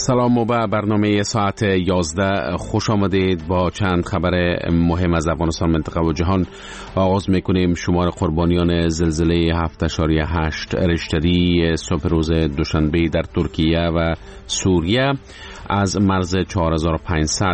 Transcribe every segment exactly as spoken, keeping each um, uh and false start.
سلام و به برنامه ساعت یازده خوش آمدید. با چند خبر مهم از افغانستان، منطقه و جهان آغاز میکنیم. شمار قربانیان زلزله هفت اشاریه هشت ریشتری صبح روز دوشنبه در ترکیه و سوریه از مرز چهار هزار و پانصد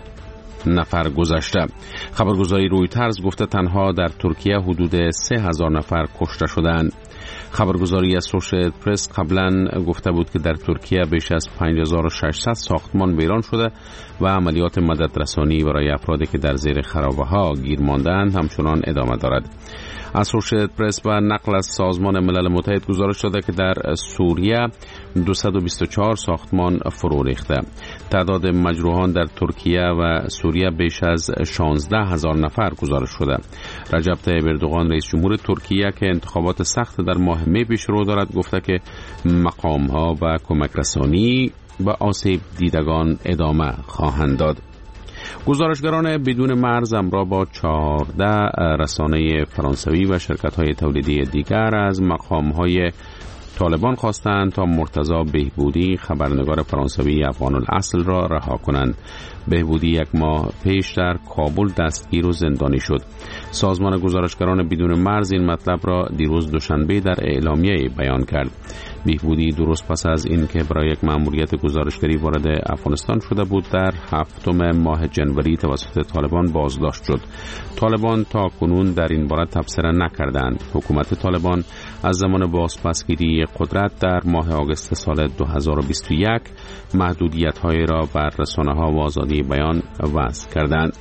نفر گذشته. خبرگزاری رویترز گفته تنها در ترکیه حدود سه هزار نفر کشته شدند. خبرگزاری اسوشییتد پرس قبلا گفته بود که در ترکیه بیش از پنج هزار و ششصد ساختمان ویران شده و عملیات مددرسانی برای افرادی که در زیر خرابه ها گیر مانده‌اند همچنان ادامه دارد. اسوشییتد پرس با نقل از سازمان ملل متحد گزارش داده که در سوریه دویست و بیست و چهار ساختمان فرو ریخته. تعداد مجروحان در ترکیه و سوریه بیش از شانزده هزار نفر گزارش شده. رجب طیب اردوغان رئیس جمهور ترکیه که انتخابات سخت در ماه می پیش رو دارد گفته که مقام ها و کمک رسانی به آسیب دیدگان ادامه خواهند داد. گزارشگران بدون مرز همراه با چهارده رسانه فرانسوی و شرکت‌های تولیدی دیگر از مقام‌های طالبان خواستند تا مرتضی بهبودی، خبرنگار فرانسوی افغان الاصل را رها کنند. بهبودی یک ماه پیش در کابل دستگیر و زندانی شد. سازمان گزارشگران بدون مرز این مطلب را دیروز دوشنبه در اعلامیه بیان کرد. بهبودی درست پس از اینکه برای یک مأموریت گزارشگری وارد افغانستان شده بود در هفتم ماه جنوری توسط طالبان بازداشت شد. طالبان تا کنون در این باره تبصره نکردند. حکومت طالبان از زمان بازپسگیری قدرت در ماه آگوست سال دو هزار و بیست و یک محدودیت‌های را بر رسانه‌ها و آزادی بیان وضع کردند.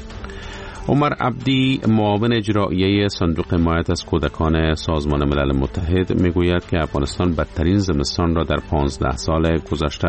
عمر عبدی، معاون اجرایی صندوق حمایت از کودکان سازمان ملل متحد، میگوید که افغانستان بدترین زمستان را در پانزده سال گذشته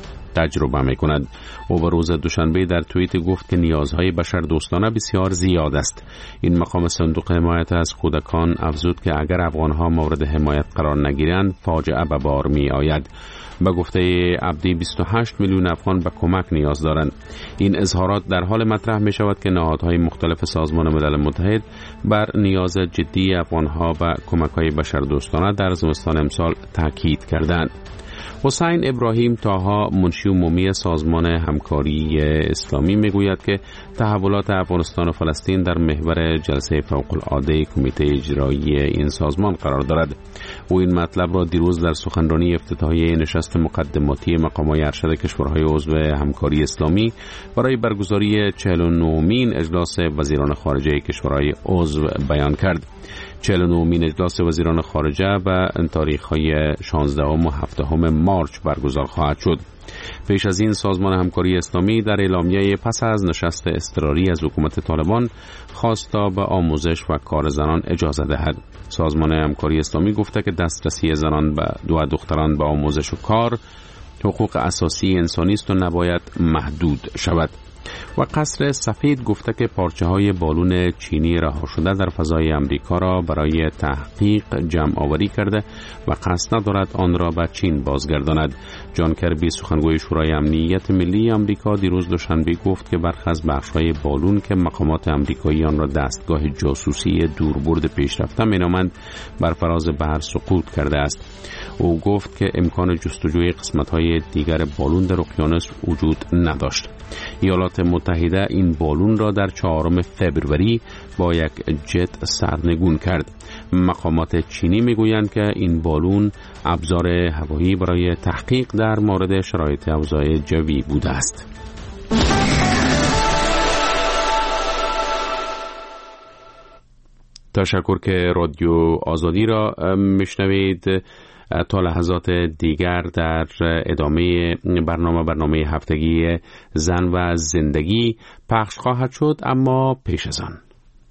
تجربه می کند. او به روز دوشنبه در توییت گفت که نیازهای بشر دوستانه بسیار زیاد است. این مقام صندوق حمایت از کودکان افزود که اگر افغانها مورد حمایت قرار نگیرند فاجعه به بار می آید. به گفته عبدی بیست و هشت میلیون افغان به کمک نیاز دارند. این اظهارات در حال مطرح می شود که نهادهای مختلف سازمان ملل متحد بر نیاز جدی افغانها به کمک‌های بشردوستانه در زمستان امسال تاکید کردند. حسین ابراهیم طاها، منشی عمومی سازمان همکاری اسلامی، میگوید که تحولات افغانستان و فلسطین در محور جلسه فوق‌العاده کمیته اجرایی این سازمان قرار دارد. او این مطلب را دیروز در سخنرانی افتتاحیه نشست مقدماتی مقام‌های ارشد کشورهای عضو همکاری اسلامی برای برگزاری چهل و نهمین اجلاس وزیران خارجه کشورهای عضو بیان کرد. چهل و نهمین اجلاس وزیران خارجه و تاریخ‌های شانزدهم و هفدهم مارچ برگزار خواهد شد. پیش از این سازمان همکاری اسلامی در اعلامیه پس از نشست اضطراری از حکومت طالبان خواست تا به آموزش و کار زنان اجازه دهد. سازمان همکاری اسلامی گفته که دسترسی زنان و دختران به آموزش و کار حقوق اساسی انسانی است و نباید محدود شود. و قصر سفید گفته که پارچه های بالون چینی رها شده در فضای امریکا را برای تحقیق جمع آوری کرده و قصد ندارد آن را به چین بازگرداند. جان کربی، سخنگوی شورای امنیت ملی امریکا، دیروز دوشنبه گفت که برخی از بخش‌های بالون که مقامات امریکایی آن را دستگاه جاسوسی دوربرد پیشرفته مینامند بر فراز بحر سقوط کرده است. او گفت که امکان جستجوی قسمت‌های دیگر بالون در اقیانوس وجود نداشت. ایالات متحده این بالون را در چهارم فوریه با یک جت سرنگون کرد. مقامات چینی میگویند که این بالون ابزار هوایی برای تحقیق در مورد شرایط اوضاع جوی بوده است. تشکر که رادیو آزادی را میشنوید. تا لحظات دیگر در ادامه برنامه برنامه هفتگی زن و زندگی پخش خواهد شد، اما پیش از آن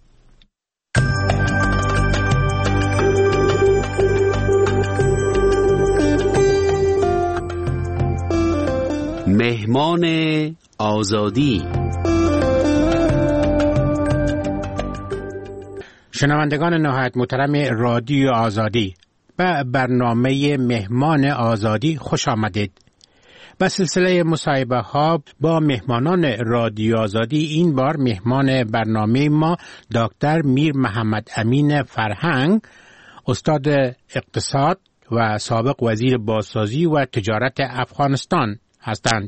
مهمان آزادی. شنوندگان نهایت محترم رادیو آزادی، به برنامه مهمان آزادی خوش آمدید. به سلسله مصاحبه ها با مهمانان رادیو آزادی، این بار مهمان برنامه ما دکتر میر محمد امین فرهنگ، استاد اقتصاد و سابق وزیر بازسازی و تجارت افغانستان هستند.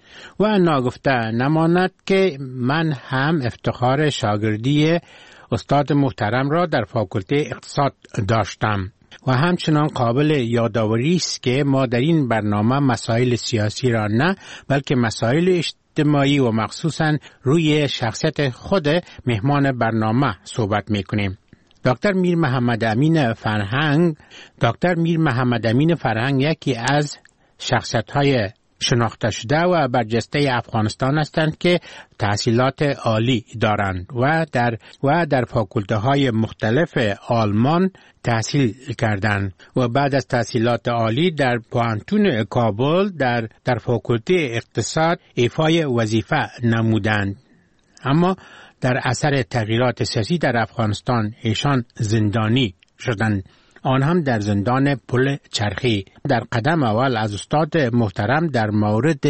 و ناگفته نماند که من هم افتخار شاگردی استاد محترم را در فاکولته اقتصاد داشتم و همچنان قابل یادآوری است که ما در این برنامه مسائل سیاسی را نه بلکه مسائل اجتماعی و مخصوصاً روی شخصیت خود مهمان برنامه صحبت می‌کنیم. دکتر میر محمد امین فرهنگ دکتر میر محمد امین فرهنگ یکی از شخصیت‌های شناخته شده و برجسته افغانستان هستند که تحصیلات عالی دارند و در و در فاکولته‌های مختلف آلمان تحصیل کردند و بعد از تحصیلات عالی در پوهنتون کابل در در فاکولته اقتصاد ایفای وظیفه نمودند. اما در اثر تغییرات سیاسی در افغانستان ایشان زندانی شدند، آن هم در زندان پل چرخی. در قدم اول از استاد محترم در مورد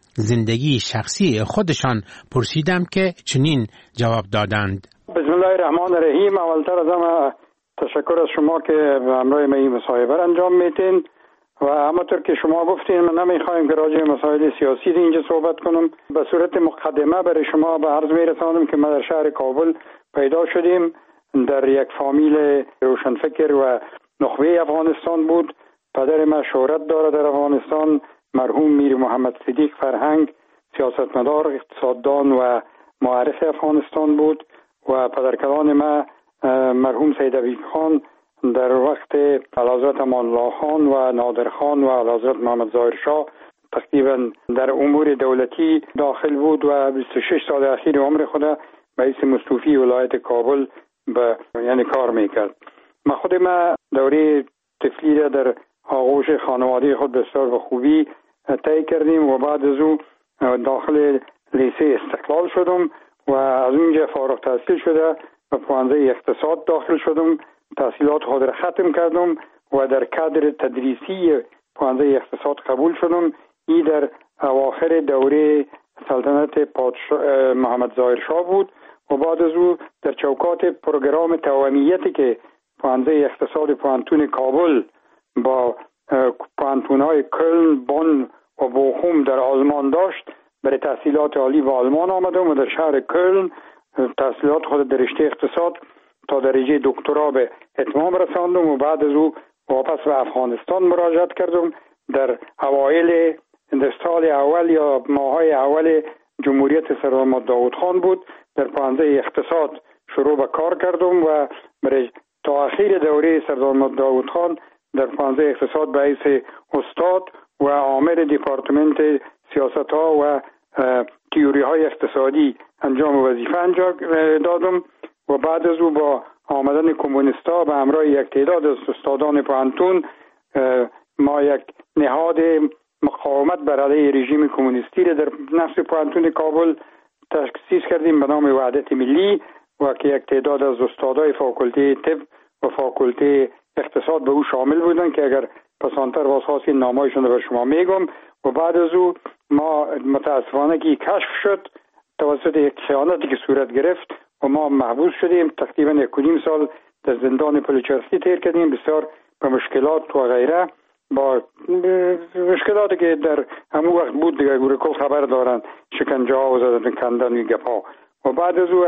زندگی شخصی خودشان پرسیدم که چنین جواب دادند. بسم الله الرحمن الرحیم. اولتر از همه تشکر از شما که به همراه ما این مصاحبه را انجام میدین و همونطور که شما گفتین من نمیخوایم که راجع به مسائل سیاسی اینجا صحبت کنم. به صورت مقدمه برای شما به عرض میرسانم که ما در شهر کابل پیدا شدیم. در یک فامیل روشنفکر و نخبه افغانستان بود. پدر ما شهرت داره در افغانستان، مرحوم میر محمد صدیق فرهنگ، سیاستمدار، اقتصاددان و معرف افغانستان بود و پدرکلان ما مرحوم سید عبید خان در وقت اعلیحضرت امان الله خان و نادر خان و اعلیحضرت محمد ظاهر شاه تقریبا در امور دولتی داخل بود و بیست و شش سال اخیر عمر خود به حیث مستوفی ولایت کابل به یعنی کار میکرد. ما خود ما دوره طفلی را در آغوش خانواده خود بسیار به خوبی طی کردیم و بعد از او داخل لیسه استقلال شدم و از اونجا فارغ التحصیل شده به پوهنځی اقتصاد داخل شدم. تحصیلات خود را ختم کردم و در کادر تدریسی پوهنځی اقتصاد قبول شدم. این در اواخر دوره سلطنت پادشاه محمد ظاهر شاه بود و بعد از او در چوکات پروگرام توأمیتی که پوهنځی اقتصاد پوهنتون کابل با پوهنتون‌های کلن، بون و بوخوم در آلمان داشت برای تحصیلات عالی و آلمان آمدم و در شهر کلن تحصیلات خود در رشته اقتصاد تا درجه دکترا به اتمام رساندم و بعد از او واپس به افغانستان مراجعت کردم. در اوایل در سال اول یا ماهای اول جمهوریت سردار محمد داود خان بود. در پوهنځی اقتصاد شروع به کار کردم و برای تا اخیر دوره سردار محمد داود خان در پوهنځی اقتصاد به حیث استاد و عامل دپارتمنت سیاست ها و تئوری های اقتصادی انجام وظیفه انجام دادم و بعد از او با آمدن کمونیستا به همراه یک تعداد از استادان پوهنتون ما یک نهاد مقاومت بر علیه رژیم کمونیستی را در نصف پوهنتون کابل تأسیس کردیم به نام وحدت ملی و که یک تعداد از استادای فاکولته طب و فاکولته اقتصاد به او شامل بودند که اگر پسانتر واسخواست این نامایشون رو به شما میگم. و بعد از او ما متاسفانه که کشف شد توسط یک خیانتی که صورت گرفت و ما محبوس شدیم. تقریبا یک و نیم سال در زندان پلچرخی تیر کردیم بسیار به مشکلات و غیره، با مشکلاتی که در همون وقت بود دیگه گوره کل خبر دارن، شکنجه ها و زدن کندن و گپ ها. و بعد از او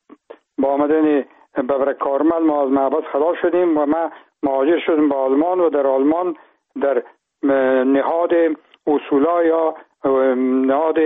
با آمدن ببرک کارمل ما از محبس خلاص شدیم و ما مهاجر شدیم به آلمان و در آلمان در نهاد اصولا یا نهاد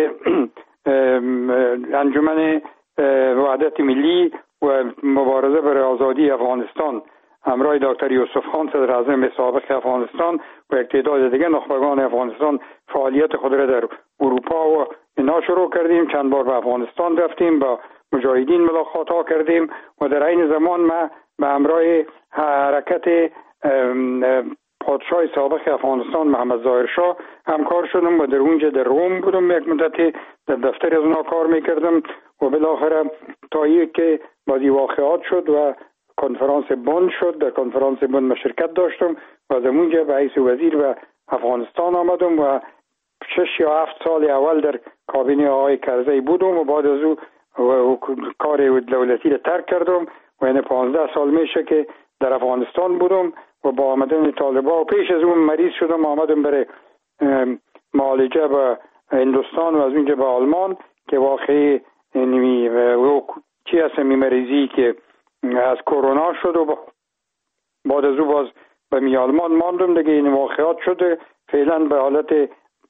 انجمن وحدت ملی و مبارزه برای آزادی افغانستان همراه دکتر یوسف خان صدر اعظم سابق افغانستان و یک تعداد دیگه نخبگان افغانستان فعالیت خود را در اروپا و اینا شروع کردیم. چند بار به افغانستان رفتیم، با مجاهدین ملاقات ها کردیم و در این زمان ما به همراه حرکت پادشاه سابق افغانستان محمد ظاهر شاه همکار شدم و در اونجا در روم بودم، یک مدتی در دفتر از اونا کار میکردم و بالاخره تا یک که بعضی واقعات شد و کنفرانس بن شد. در کنفرانس بن من شرکت داشتم و از اونجا به حیث وزیر به افغانستان آمدم و شش یا هفت سال اول در کابینه آقای کرزی بودم و بعد از او و کار دولتی را ترک کردم و یعنی پانزده سال میشه که در افغانستان بودم و با آمدن طالبان و پیش از اون مریض شدم، آمدم برای معالجه به هندوستان و از اونجا به آلمان که واقعی نمی و چی هست مریضی که از کرونا شد و بعد از او باز به می آلمان ماندم دیگه. این واقعات شده فعلا به حالت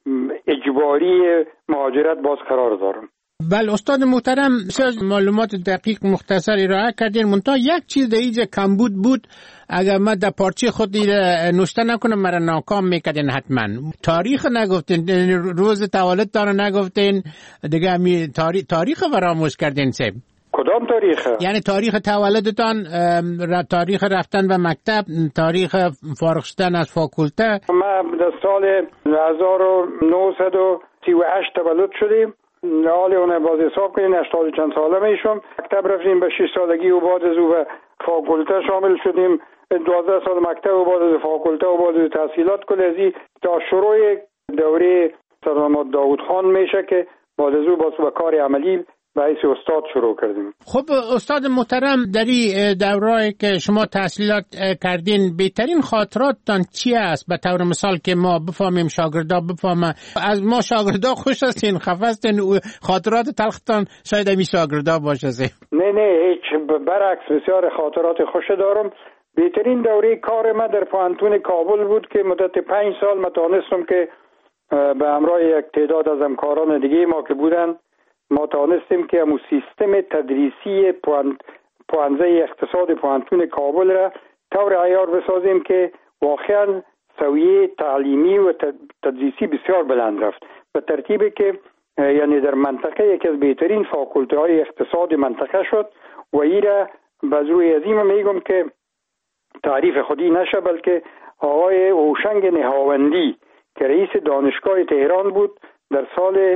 اجباری مهاجرت باز قرار دارم. بله استاد محترم، معلومات دقیق مختصر ارائه کردین. منتها یک چیز در اینجا کمبود بود، اگر من در پارچه خود نوشته نکنم مرا ناکام میکردین. حتما تاریخ نگفتین، روز تولدتان نگفتین دیگه، می تاریخ تاریخ فراموش کردین. سب کدام تاریخ؟ یعنی تاریخ تولدتان، تاریخ رفتن به مکتب، تاریخ فارغ شدن از فاکولته. ما در سال هزار و نهصد و سی و هشت تولد شدیم. حالی اونه باز حساب کنین هشتاد چند ساله میشم. مکتب رفتیم به شش سالگی و بعد از او به فاکولته شامل شدیم. دوازده سال مکتب و بعد از فاکولته و بعد از تحصیلات کلیزی تا شروع دوره سرمد داود خان میشه که بعد از او باز به کار عملی به حیث استاد شروع کردیم. خب استاد محترم، در این دوره‌ای که شما تحصیلات کردین بهترین خاطراتتان چی است؟ به طور مثال که ما بفهمیم، شاگردا بفهمن. از ما شاگردا خوش هستین، خفه هستین، خاطرات تلختان شاید همین شاگردا باشه. نه نه هیچ، برعکس بسیار خاطرات خوش دارم. بهترین دوره کار ما در پوهنتون کابل بود که مدت پنج سال ما توانستم که به همراه یک تعداد از همکاران دیگه ما که بودن ما توانستیم که همون سیستم تدریسی پوهنځی اقتصاد پوهنتون کابل را طور عیار بسازیم که واقعا سویه تعلیمی و تدریسی بسیار بلند رفت، به ترتیبی که یعنی در منطقه یکی از بهترین فاکولته های اقتصاد منطقه شد. و این را باز روی عظیم میگم که تعریف خودی نشه، بلکه آقای اوشنگ نهاوندی که رئیس دانشگاه تهران بود در سال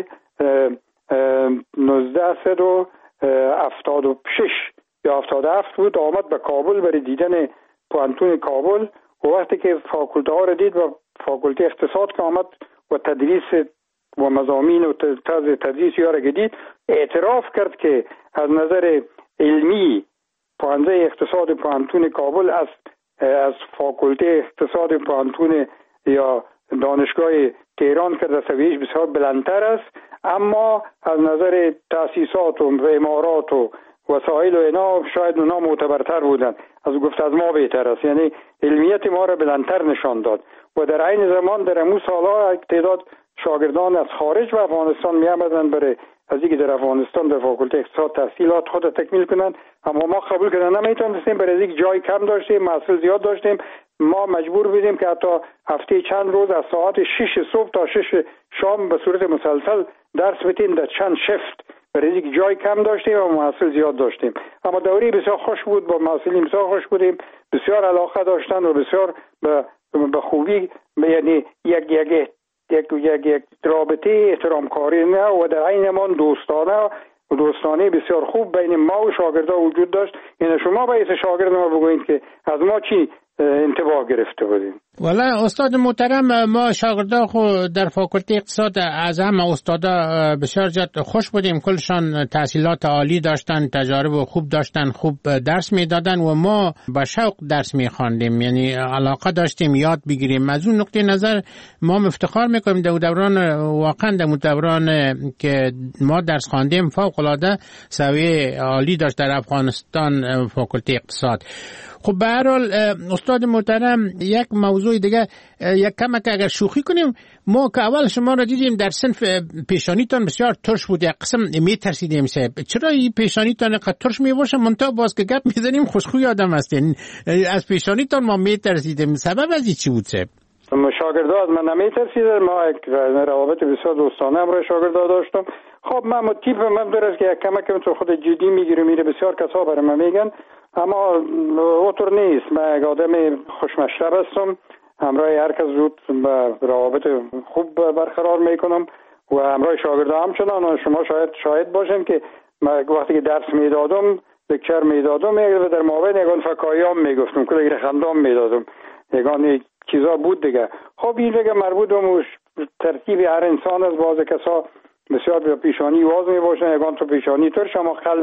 نوزده و هفتاد و شش یا هفتاد و هفت بود، آمد به کابل برای دیدن پوهنتون کابل و وقتی که فاکولته ها را دید و فاکولته اقتصاد که آمد و تدریس و مضامین و طرز تدریس ها را دید، اعتراف کرد که از نظر علمی پوهنځی اقتصاد پوهنتون کابل از از فاکولته اقتصاد پوهنتون یا دانشگاه تهران که در سویش بسیار بلندتر است، اما از نظر تأسیسات و عمارات و وسایل و اینا شاید اونا معتبرتر بودن. از گفت از ما بهتر است، یعنی علمیت ما را بلندتر نشان داد. و در عین زمان در امو سالها تعداد شاگردان از خارج و افغانستان می آمدند برای از اینکه در افغانستان در فاکولته اقتصاد تحصیلات خود تکمیل کنند، اما ما قبول کردن نمیتونستیم، برای اینکه جای کم داشتیم، محصول زیاد داشتیم. ما مجبور بودیم که حتی هفته چند روز از ساعت شش صبح تا شش شام به صورت مسلسل درس بدیم در چند شفت، برای اینکه جای کم داشتیم و محصول زیاد داشتیم. اما دوره بسیار خوش بود، با محصولین بسیار خوش بودیم، بسیار علاقه داشتن و بسیار به به خوبی، یعنی یک یک یک یک یک رابطه احترام کاری نه و در عین زمان دوستانه و دوستانه بسیار خوب بین ما و شاگردا وجود داشت. یعنی شما باید شاگرد ما بگویید که از ما چی انتباه گرفته بودیم. والا استاد محترم، ما شاگردا خو در فاکولته اقتصاد از همه استادا بسیار زیاد خوش بودیم. کلشان تحصیلات عالی داشتن، تجارب خوب داشتن، خوب درس میدادن و ما با شوق درس میخواندیم، یعنی علاقه داشتیم یاد بگیریم. از اون نقطه نظر ما افتخار میکنیم در دوران، واقعا در دوران که ما درس خواندیم فوق العاده سویه عالی داشت در افغانستان فاکولته اقتصاد. خب به هر حال استاد محترم، یک موضوع دیگه یک کمک اگر شوخی کنیم، ما که اول شما را دیدیم در صنف پیشانیتان بسیار ترش بود، یک قسم میترسیدیم. صاحب چرا این پیشانیتان اینقدر ترش میباشه؟ منتها باز که گپ میزنیم خوشخوی آدم هستین، از پیشانیتان ما میترسیدیم. سبب از این چی بود صاحب؟ شاگردا از من نمیترسیدن، ما یک روابط بسیار دوستانه هم را شاگردا داشتم. خب من تیپ من درست که یک کمک تو خود جدی میگیره میره، بسیار کسا برای من میگن، اما اوتر نیست. من یک آدم خوشمشرب هستم، همراه هر کس زود به روابط خوب برقرار میکنم و همراه شاگردا همچنان. و شما شاید شاهد باشین که من وقتی که درس میدادم، لکچر میدادم، در مابین یگان فکایام میگفتم، کلی خندام میدادم، یگان چیزا بود دیگه. خب این دیگه مربوط به ترتیب هر انسان از، بعض کسا بسیار به پیشانی واز می باشن، یگان تو پیشانی تر، شما قلب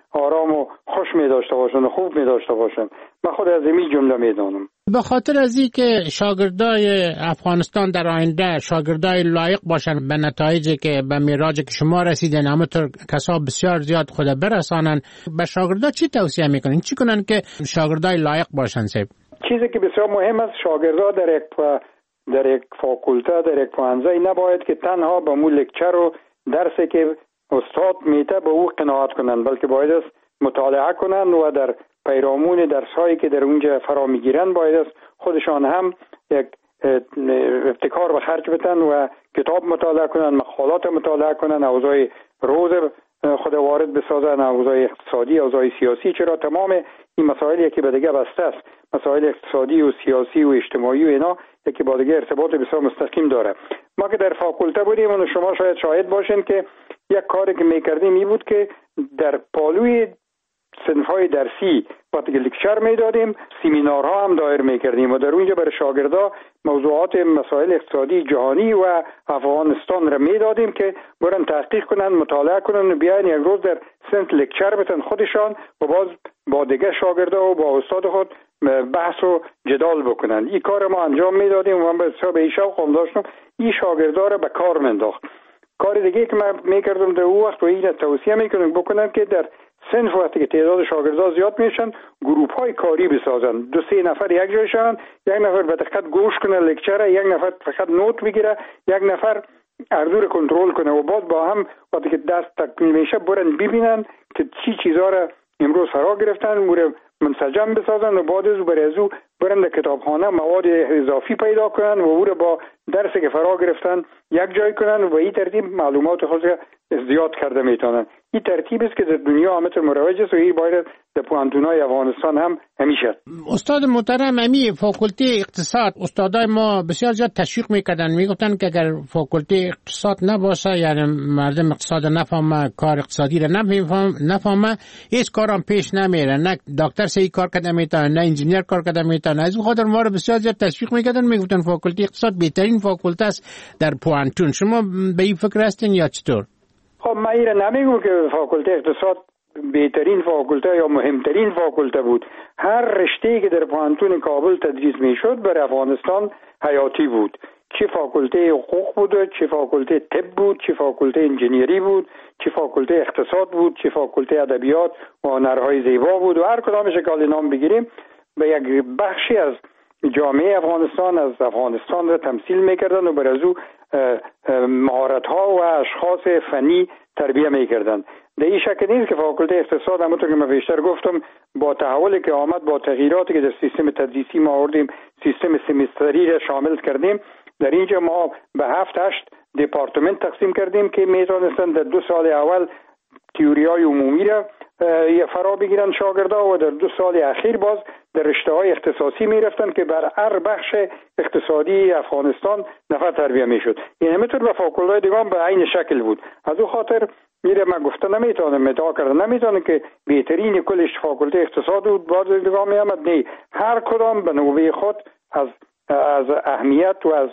آرام و خوش می داشته باشند و خوب می داشته باشند. من خود از این جمله می دانم. به خاطر از این که شاگردای افغانستان در آینده شاگردای لایق باشن به نتایجی که به میراجی که شما رسیدین، همونطور کسا بسیار زیاد خود برسانن، به شاگردا چی توصیه میکنین؟ چی کنن که شاگردای لایق باشن؟ سیب چیزی که بسیار مهم است، شاگردا در یک در یک فاکولته، در یک پوهنځی نباید که تنها به مو لکچر و درسی که استاد میته به او قناعت کنند، بلکه باید است مطالعه کنند و در پیرامون درس‌هایی که در اونجا فرا میگیرند باید است خودشان هم یک ابتکار به خرج بدن و کتاب مطالعه کنند، مقالات مطالعه کنند، اوضاع روز خود وارد بسازن، اوضاع اقتصادی، اوضاع سیاسی، چرا تمام این مسائلی که به دیگه بسته است، مسائل اقتصادی و سیاسی و اجتماعی و اینا که با دیگه ارتباط بسیار مستقیم داره. ما که در فاکولته بودیم و شما شاید شاهد باشین که یک کاری که میکردیم این بود که در پالوی صنف‌های درسی وقتی که لکچر میدادیم، سمینارها هم دایر میکردیم و در اونجا برای شاگردا موضوعات مسائل اقتصادی جهانی و افغانستان را میدادیم که برن تحقیق کنن، مطالعه کنن و بیاین یک روز در صنف لکچر بتن خودشان و باز با دیگه شاگردا و با استاد خود بحث و جدال بکنن. این کار ما انجام میدادیم و من به این شوق هم داشتم این شاگردا را به کار منداخت. کار دیگه که من میکردم در اون وقت و این توصیه میکنم بکنم که در صنف وقتی که تعداد شاگردا زیاد میشن گروپ های کاری بسازن، دو سه نفر یک جای شون، یک نفر به دقت گوش کنه لکچر، یک نفر فقط نوت بگیره، یک نفر اردو رو کنترل کنه و بعد با هم وقتی که دست تکمیل میشه برن ببینن که چی چیزا رو امروز فرا گرفتن و منسجم بسازن و بعد از برای ازو برن در کتابخانه مواد اضافی پیدا کنن و او رو با درسی که فرا گرفتن یک جای کنن و این ترتیب معلومات خود زیاد کرده میتونن. این ترتیب است که در دنیا همه مروج است و این باید در پوهنتون‌های افغانستان هم همیشه. استاد محترم، امی فاکولته اقتصاد استادای ما بسیار زیاد تشویق میکردن، میگفتن که اگر فاکولته اقتصاد نباشه یعنی مردم اقتصاد نفهمه، کار اقتصادی را نفهمه، هیچ کارم پیش نمیره، نه دکتر سی کار کرده میتونه، نه انجینیر کار کرده میتونه. از خاطر ما رو بسیار زیاد تشویق میکردن، میگفتن فاکولته اقتصاد بهترین فاکولته است در پوهنتون. شما به این فکر هستین یا چطور؟ خب من ایره نمیگم که فاکولته اقتصاد بهترین فاکولته یا مهمترین فاکولته بود. هر رشته‌ای که در پوهنتون کابل تدریس میشد برای افغانستان حیاتی بود، چه فاکولته حقوق بود، چه فاکولته طب بود، چه فاکولته انجینیری بود، چه فاکولته اقتصاد بود، چه فاکولته ادبیات و هنرهای زیبا بود و هر کدامش که نام بگیریم به یک بخشی از جامعه افغانستان از افغانستان را تمثیل میکردن و بر از او مهارت‌ها و اشخاص فنی تربیه میکردن. در این شک نیست که فاکولته اقتصاد همونطور که من بیشتر گفتم با تحولی که آمد، با تغییراتی که در سیستم تدریسی ما آوردیم، سیستم سمستری را شامل کردیم، در اینجا ما به هفت هشت دپارتمنت تقسیم کردیم که میتونستن در دو سال اول تئوری‌های عمومی را فرا بگیرن شاگردا و در دو سال اخیر باز در رشته‌های اختصاصی میرفتن که بر هر بخش اقتصادی افغانستان نفر تربیه میشد. این همینطور به فاکولته‌های دیگه به عین شکل بود. از اون خاطر میره من گفته نمیتونم مدعا کردن نمیتونم که بهترین کلش فاکولته اقتصاد بود باز دیگه میامد. نه، هر کدام به نوبه خود از از اهمیت و از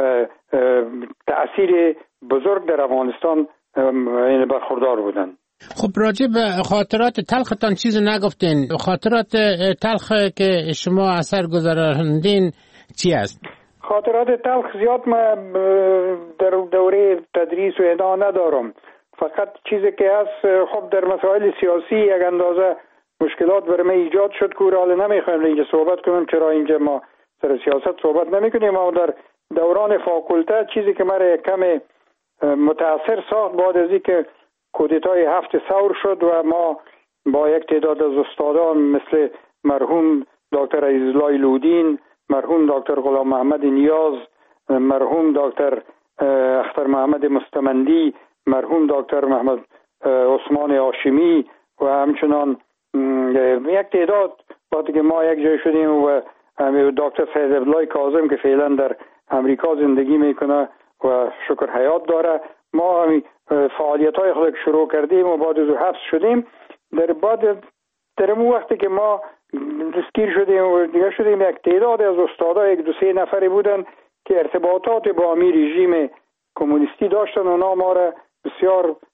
تأثیر بزرگ در افغانستان برخوردار بودن. خب راجع به خاطرات تلختان چیزی نگفتین. خاطرات تلخ که شما اثر گذراندین چی است؟ خاطرات تلخ زیاد ما در دوره تدریس و اینا ندارم. فقط چیزی که هست خب در مسائل سیاسی یک اندازه مشکلات برای من ایجاد شد که حالا نمیخوایم اینجا صحبت کنم، چرا اینجا ما سر سیاست صحبت نمیکنیم. اما در دوران فاکولته چیزی که مرا کم متاثر ساخت بعد از اینکه کودتای هفت ثور شد و ما با یک تعداد از استادان مثل مرحوم دکتر عزیزالله لودین، مرحوم دکتر غلام محمد نیاز، مرحوم دکتر اختر محمد مستمندی، مرحوم دکتر محمد عثمان هاشمی و همچنان یک تعداد وقتی که ما یک جای شدیم و دکتر سید عبدالله کاظم که فعلا در امریکا زندگی میکنه و شکر حیات داره، ما فعالیت های خود شروع کردیم و بعد از حبس شدیم. در بعد در اون وقتی که ما دستگیر شدیم و دیگه شدیم یک تعداد از استادا یک دو سه نفری بودن که ارتباطات با امی رژیم کمونیستی داشتن و اونا ما را بسیار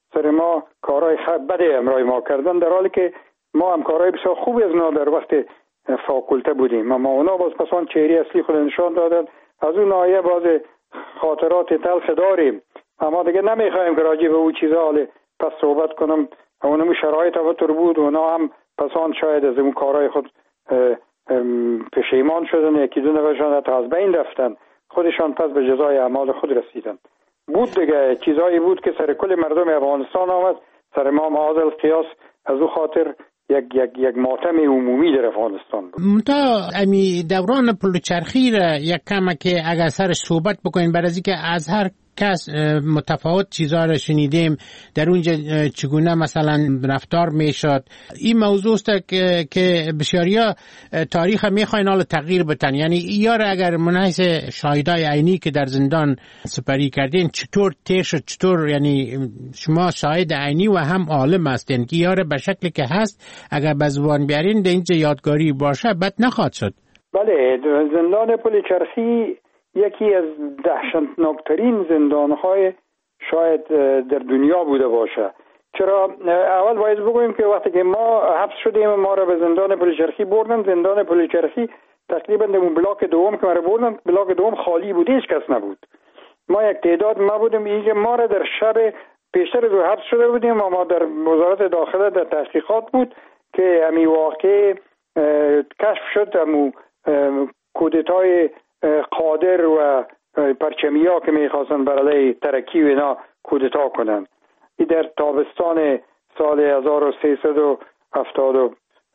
سر ما کارهای بد امرای ما کردن، در حالی که ما هم کارهای بسیار خوبی از اونا در وقت فاکولته بودیم. اما اونا باز پسان چهره اصلی خود نشان دادن. از اون ناحیه باز خاطرات تلخ داریم، اما دیگه نمیخوایم که راجع به اون چیزا حالا پس صحبت کنم. اونم شرایط افتر بود و اونا هم پسان شاید از اون کارهای خود پشیمان شدن، یکی دو نفرشان حتی از بین رفتن، خودشان پس به جزای اعمال خود رسیدن. بود دیگه چیزایی بود که سر کل مردم افغانستان آمد، سر ما معادل قیاس از او خاطر یک یک یک ماتم عمومی در افغانستان بود. منتها امی دوران پلوچرخی را یک کم که اگر سرش صحبت بکنیم، برای اینکه از هر کس متفاوت چیزا را شنیدیم در اونجا چگونه مثلا رفتار میشد. این موضوع است که, که بسیاریا تاریخ میخواین حالا تغییر بتن، یعنی یار اگر منحیث شاهدای عینی که در زندان سپری کردین چطور تیر شد، چطور یعنی شما شاهد عینی و هم عالم هستین که یار به شکلی که هست اگر به زبان بیارین در اینجا یادگاری باشه بد نخواهد شد. بله، زندان پلوچرخی یکی از دهشتناکترین زندانهای شاید در دنیا بوده باشه. چرا؟ اول باید بگوییم که وقتی که ما حبس شدیم ما را به زندان پلوچرخی بردن. زندان پلوچرخی تقریبا در بلاک دوم که ما را بردن، بلاک دوم خالی بود، هیچ کس نبود. ما یک تعداد ما بودیم. اینجا ما را در شب پیشتر از حبس شده بودیم و ما در وزارت داخله در تحقیقات بود که امی واقع کشف شد، امو کودتای قادر و پرچمیا که میخواستن برای ترکی و اینا کودتا کنن. این در تابستان سال هزار و سیصد و هفتاد و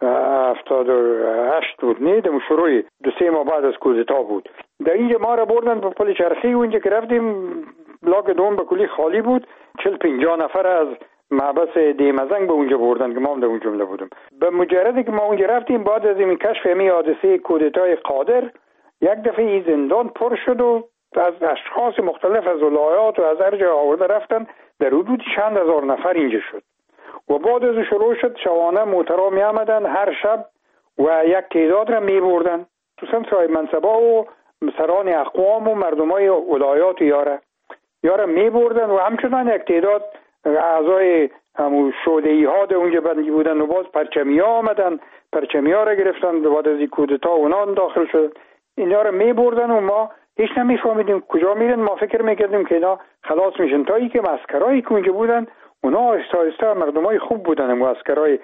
هشت بود، نه در شروع دو سه ماه بعد از کودتا بود. در اینجا ما را بردن به پلوچرخی و اینجا که رفتیم بلاک دوم به کلی خالی بود. چل پنجاه نفر از محبس دیمزنگ به اونجا بردن که ما هم در اون جمله بودم. به مجردی که ما اونجا رفتیم بعد از این کشف همین حادثه کودتای قادر، یک دفعه این زندان پر شد و از اشخاص مختلف از ولایات و از هر جا آورده رفتن، در حدود چند هزار نفر اینجا شد و بعد از شروع شد شبانه موترها می آمدن هر شب و یک تعداد را می بردن، خصوصا صاحب منصبا و سران اقوام و مردمای ولایات یاره یاره می بردن و همچنان یک تعداد اعضای همون شوده‌ای ها در اونجا بندی بودن و باز پرچمی ها آمدن، پرچمی ها را گرفتن و بعد از این کودتا اونا داخل شدن. اینا رو می بردن و ما هیچ نمی فهمیدیم کجا میرن. ما فکر میکردیم که اینا خلاص میشن، تا ای که عسکرایی که اونجا بودن اونا آهسته آهسته مردمای خوب بودن و عسکرای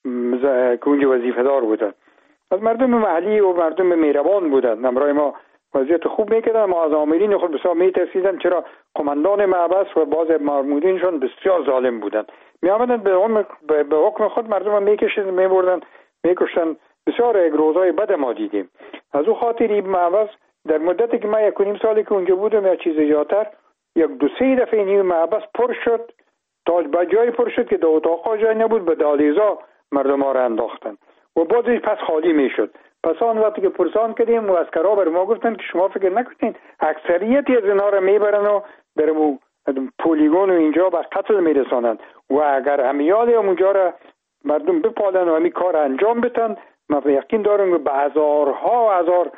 که اونجا وظیفه دار بودن، از مردم محلی و مردم مهربان بودن، همراه ما وضعیت خوب میکردن. ما از آمرین خود بسیار میترسیدن، چرا قماندان محبس و باز مامورینشون بسیار ظالم بودن. می آمدن به به حکم خود مردم میکشیدن، میبردن، میکشتن. بسیار یک روزای بد ما دیدیم. از او خاطر این محبس در مدتی که ما یک و نیم سالی که اونجا بودم یا چیز زیادتر، یک دو سه دفعه این محبس پر شد، تا به جای پر شد که در اتاقا جای نبود، به دالیزا مردم ها را انداختن و بعدش پس خالی میشد. پس آن وقتی که پرسان کردیم و عسکرها بر ما گفتن که شما فکر نکنین اکثریتی از اینا را میبرن و در پولیگون و اینجا به قتل میرسانند و اگر همیال اونجا را مردم بپالن و همی کار انجام بدن، ما یقین دارم که به هزارها هزار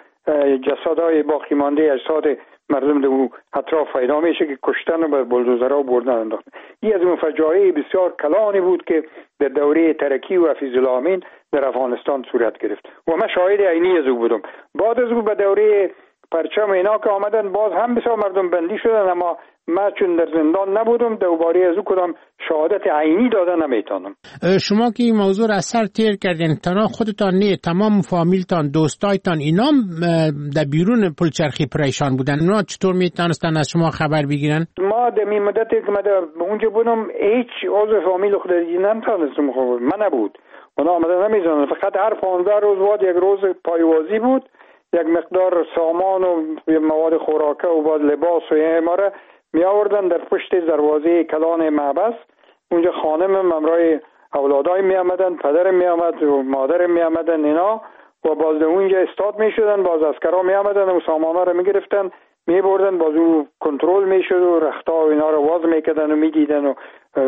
جسدهای باقی مانده اجساد مردم در اطراف پیدا میشه که کشتن و به بلدوزرها بردن انداختن. این از اون فجایع بسیار کلانی بود که در دوره ترکی و حفیظ الله امین در افغانستان صورت گرفت و من شاهد عینی از او بودم. بعد از او به دوره پرچم اینا که آمدن باز هم بسیار مردم بندی شدن، اما من چون در زندان نبودم دوباره از او کدام شهادت عینی دادن نمیتونم. شما که این موضوع را از سر تیر کردین، تنها خودتان نه، تمام فامیلتان، دوستایتان اینا در بیرون پلوچرخی پریشان بودن، اونا چطور میتونستن از شما خبر بگیرن؟ ما در می مدتی که من در اونجا بودم هیچ عضو فامیل خود نمیتونستم خبر من نبود. اونا آمدن نمیزنن، فقط هر پانزده روز بعد یک روز پایوازی بود، یک مقدار سامان و مواد خوراکه و بعد لباس و اینا می آوردن در پشت دروازه کلان محبس. اونجا خانم همراه اولادای می آمدن، پدر می آمد و مادر می آمدن اینا و باز اونجا استاد می شدن، باز عسکرها می آمدن و سامانا رو می گرفتن می بردن، باز او کنترل می شد و رختا و اینا رو واز می کردن و می دیدن و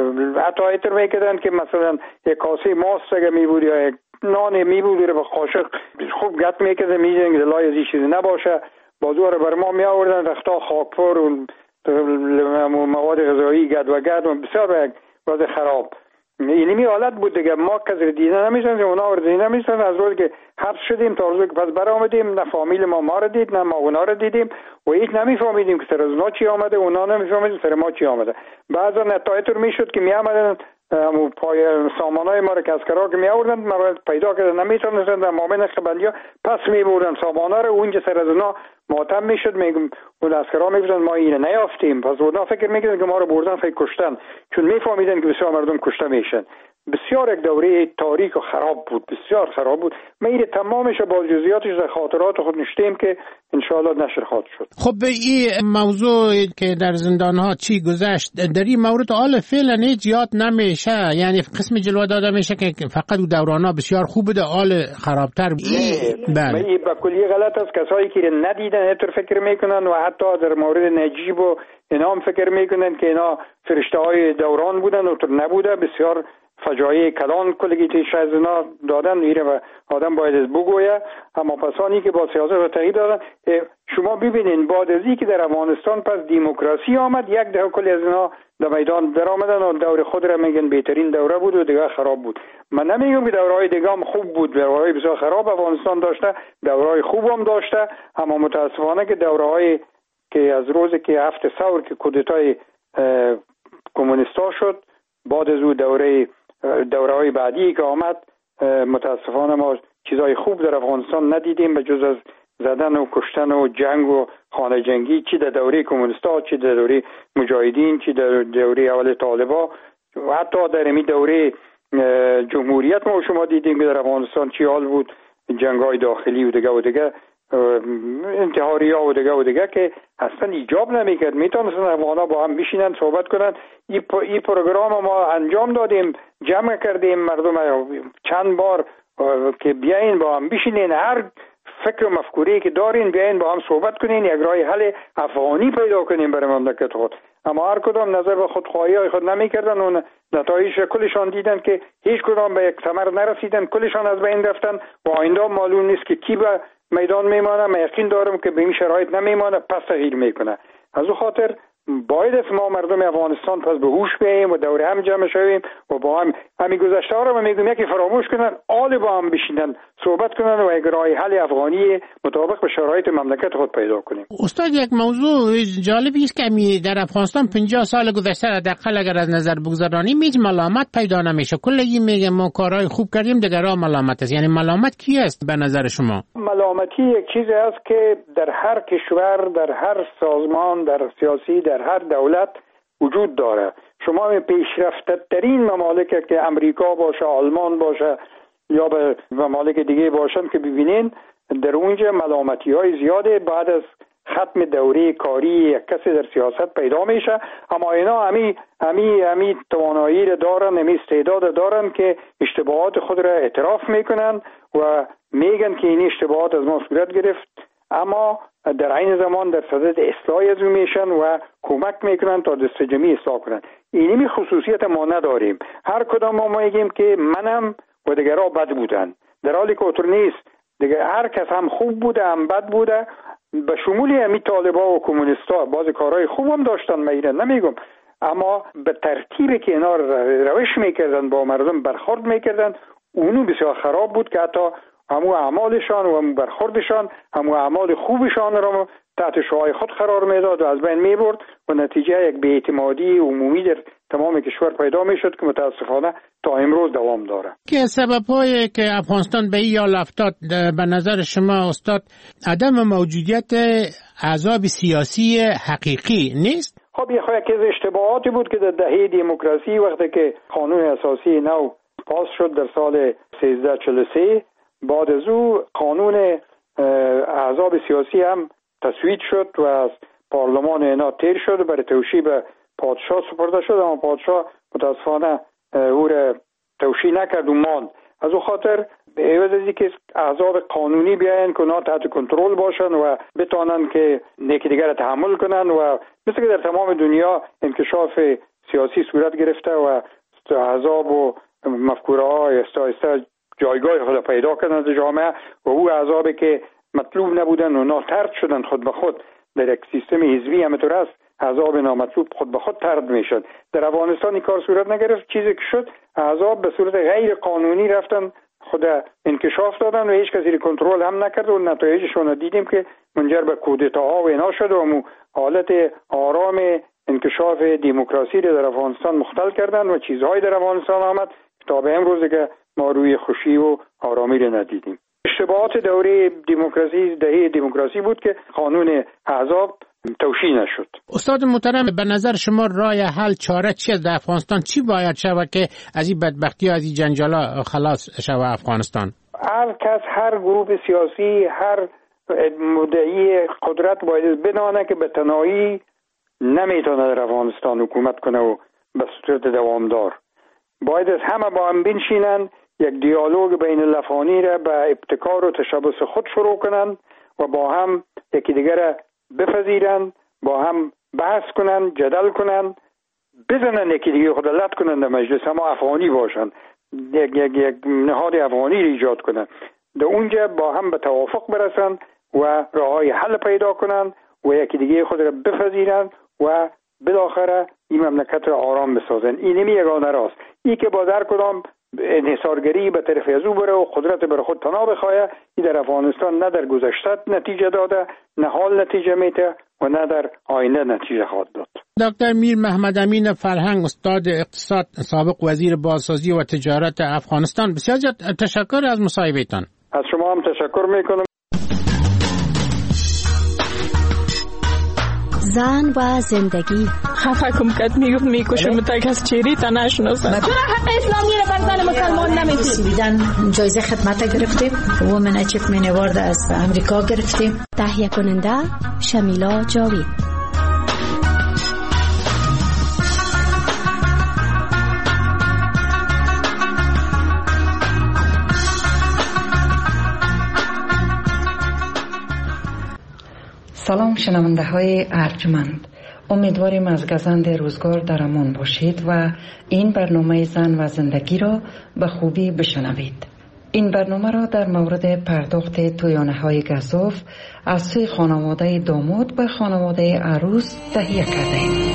حتی ایتر می کردن که مثلا یک کاسه ماست اگه می بود یا یک نان می بود رو به قاشق خوب گت می کردن، می دیدن که لای از این چیزی نباشه، باز او رو بر ما می آوردن، رختا خاکپور و مواد غذایی گد و گد و بسیار وضع خراب. اینمی حالت بود دیگه، ما کسی دیده نمیشن، اونا رو دیده نمیشن. از روز که حبس شدیم تا روز که پس برآمدیم، نه فامیل ما ما رو دید نه ما اونا رو دیدیم و هیچ نمیفهمیدیم که سر از اونا چی آمده، اونا نمیفهمیدیم سر ما چی آمده. بعضا نتایج رو میشد که می آمدن پای سامانای ما رو که اسکرها که می آوردن ما پیدا کردن نمیتونستن در مامن خبریا پس می بردن سامانا رو، اونجا سر از اونا ماتم میشد. میگم اون اسکرها میگفتن ما اینو نیافتیم، پس اونا فکر میکردن که ما رو بردن فکر کشتن، چون میفهمیدن که بسیار مردم کشته میشن. بسیار یک دوره تاریک و خراب بود، بسیار خراب بود. ما این تمامش با جزئیاتش در خاطرات خود نشتیم که انشاءالله نشر خواهد شد. خب این موضوع که در زندان ها چی گذشت، در این مورد حال فعلا هیچ یاد نمیشه، یعنی قسم جلوه داده میشه که فقط دوران ها بسیار خوب بوده، حال خرابتر. بله این با کلی غلط است. کسایی که ندیدن اینطور فکر میکنن و حتی در مورد نجیب و اینا هم فکر میکنن که اینا فرشته های دوران بودن و طور نبوده. بسیار فجایع کلان کلگیتیش از اینا دادن، ایره و آدم باید از بگویه. اما پسانی که با سیاست و تغییر دادن، شما ببینین بعد از این که در افغانستان پس دیموکراسی آمد، یک ده کلی از اینا در میدان در آمدن و دور خود را میگن بهترین دوره بود و دیگه خراب بود. من نمیگم که دورهای دیگه هم خوب بود، دورهای بسیار خراب افغانستان داشته، دورهای خوب هم داشته، اما متاسفانه که دورهای که از روزی که هفت ثور که کودتای کمونیستا شد، بعد از او دوره دوره‌های بعدی که آمد، متاسفانه ما چیزای خوب در افغانستان ندیدیم به جز از زدن و کشتن و جنگ و خانه جنگی، چی در دوره کمونیستا، چی در دوره مجاهدین، چی در دوره اول طالبا و حتی در این دوره جمهوریت ما شما دیدیم که در افغانستان چی حال بود، جنگ‌های داخلی و دیگه و دیگه انتحاری ها و دیگه و دیگه که اصلا ایجاب نمیکرد. میتونستن افغانا با هم بشینن صحبت کنن. این ای پروگرام ما انجام دادیم، جمع کردیم مردم چند بار که بیاین با هم بشینین، هر فکر و مفکوری که دارین بیاین با هم صحبت کنین، یک راه حل افغانی پیدا کنین برای مملکت خود. اما هر کدام نظر به خودخواهی های خود نمیکردن و نتایج کلشان دیدن که هیچ کدام به یک ثمر نرسیدن، کلشان از بین رفتن و آینده معلوم نیست که کی به میدان میمانه. من یقین دارم که به این شرایط نمیمانه، پس تغییر میکنه. از اون خاطر باید از ما مردم افغانستان پس به هوش بیاییم و دور هم جمع شویم و با هم همین گذشته ها رو من میگم یکی فراموش کنن، آل با هم بشینن صحبت کنن و یک راه حل افغانی مطابق به شرایط مملکت خود پیدا کنیم. استاد یک موضوع جالبی است که در افغانستان پنجاه سال گذشته حداقل اگر از نظر بگذارانیم هیچ ملامت پیدا نمیشه. کلی میگه ما کارهای خوب کردیم، دیگرها ملامت است. یعنی ملامت کی است به نظر شما؟ ملامتی یک چیزی است که در هر کشور، در هر سازمان، در سیاسی، در هر دولت وجود داره. شما پیشرفته ترین ممالک که امریکا باشه، آلمان باشه یا به ممالک دیگه باشن که ببینین در اونجا ملامتی های زیاده بعد از ختم دوره کاری یک کسی در سیاست پیدا میشه. اما اینا همی همی همی توانایی را دارن، همی استعداد دارن که اشتباهات خود را اعتراف میکنن و میگن که این اشتباهات از ما صورت گرفت، اما در عین زمان در صدد اصلاح از اون میشن و کمک میکنن تا دست جمعی اصلاح کنن. اینی خصوصیت ما نداریم. هر کدام ما میگیم که منم و دیگرها بد بودن، در حالی که اونطور نیست. دیگه هر کس هم خوب بوده هم بد بوده، به شمولی همی طالبا و کمونیستا بعض کارهای خوب هم داشتن، میرن نمیگم، اما به ترتیبی که اینا روش میکردن با مردم برخورد میکردن اونو بسیار خراب بود که حتی همو اعمالشان و همو برخوردشان، همو اعمال خوبشان را تحت شعاع خود قرار میداد و از بین میبرد و نتیجه یک بی‌اعتمادی عمومی در تمام کشور پیدا میشد که متاسفانه تا امروز دوام داره. که سبب‌هایی که افغانستان به این حال افتاد به نظر شما استاد عدم موجودیت احزاب سیاسی حقیقی نیست؟ خب یه خواهی که اشتباهاتی بود که در دهه دموکراسی وقتی که قانون اساسی نو پاس شد در سال سیزده چهل و سه، بعد از او قانون احزاب سیاسی هم تصویب شد و از پارلمان اینا تیر شد، برای توشیح به پادشاه سپرده شد، اما پادشاه متاسفانه او را توشیح نکرد و ماند. از او خاطر به عوض از اینکه احزاب قانونی بیاین که اونا تحت کنترل باشن و بتونن که یکی دیگر را تحمل کنن و مثل که در تمام دنیا انکشاف سیاسی صورت گرفته و احزاب و مفکوره های آهسته جایگاه خود پیدا کردن در جامعه و او احزابی که مطلوب نبودن اونا طرد شدن خود به خود در یک سیستم حزبی همینطور است. احزاب نامطلوب خود به خود طرد میشد. در افغانستان این کار صورت نگرفت. چیزی که شد احزاب به صورت غیر قانونی رفتن خود انکشاف دادن و هیچ کسی کنترل هم نکرد و نتایجشون دیدیم که منجر به کودتاها و اینا شد و حالت آرام انکشاف دموکراسی را در افغانستان مختل کردن و چیزهای در افغانستان آمد تا به امروز که ما روی خوشی و آرامی را ندیدیم. اشتباهات دوره دموکراسی دهه دموکراسی بود که قانون احزاب توشیح نشد. استاد محترم، به نظر شما راه حل چاره چیه در افغانستان؟ چی باید شود که از این بدبختی و از این جنجالا خلاص شود افغانستان؟ هر کس، هر گروه سیاسی، هر مدعی قدرت باید بدانه که به تنهایی نمیتونه در افغانستان حکومت کنه و به صورت دوامدار. باید از همه با هم بنشینن، یک دیالوگ بین الافغانی را به ابتکار و تشبث خود شروع کنن و با هم یکی دیگر بپذیرن، با هم بحث کنن، جدل کنن، بزنن یکی دیگه خود لط کنن در مجلس، اما افغانی باشن، یک, یک, یک نهاد افغانی را ایجاد کنن، در اونجا با هم به توافق برسن و راههای حل پیدا کنن و یکی دیگه خود را بپذیرن و بالاخره این مملکت را آرام بسازن. این نمی یگانه راست. این که با در کدام انحصارگری به طرف از او بره و قدرت بر خود پناه بخواه، این در افغانستان نه در گذشته نتیجه داده، نه حال نتیجه میده و نه در آینده نتیجه خواهد داد. دکتر میر محمد امین فرهنگ، استاد اقتصاد، سابق وزیر بازسازی و تجارت افغانستان، بسیار تشکر از مصاحبهتان. از شما هم تشکر میکنم. زن و زندگی. خفه کم کت میگفت میکشم تک از چیری تا نشناسم. چرا حق اسلامی رو بر زن مسلمان نمیدید؟ سویدن جایزه خدمت گرفتیم، وومن اچیومنت اوارد از امریکا گرفتیم. تهیه کننده شمیلا جاوید. سلام شنونده های ارجمند، امیدواریم از گزند روزگار در امان باشید و این برنامه زن و زندگی را به خوبی بشنوید. این برنامه را در مورد پرداخت تویانه های گزاف از سوی خانواده داماد به خانواده عروس تهیه کرده ایم.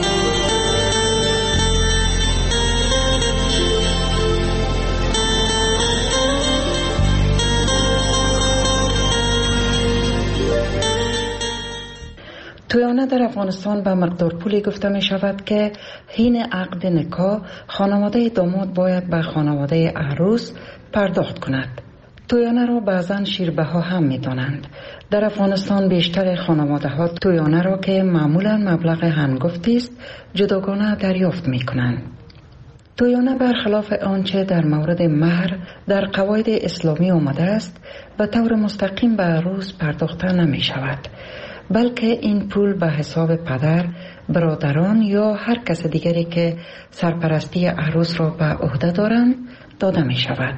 تویانه در افغانستان به مقدار پولی گفته می شود که حین عقد نکاح خانواده داماد باید به خانواده عروس پرداخت کند. تویانه را بعضا شیربها هم می دانند. در افغانستان بیشتر خانواده ها تویانه را که معمولا مبلغ هنگفتی است جداگانه دریافت می کنند. تویانه برخلاف آنچه در مورد مهر در قواعد اسلامی آمده است به طور مستقیم به عروس پرداخته نمی شود، بلکه این پول به حساب پدر، برادران یا هر کس دیگری که سرپرستی عروس را به عهده دارند داده می شود.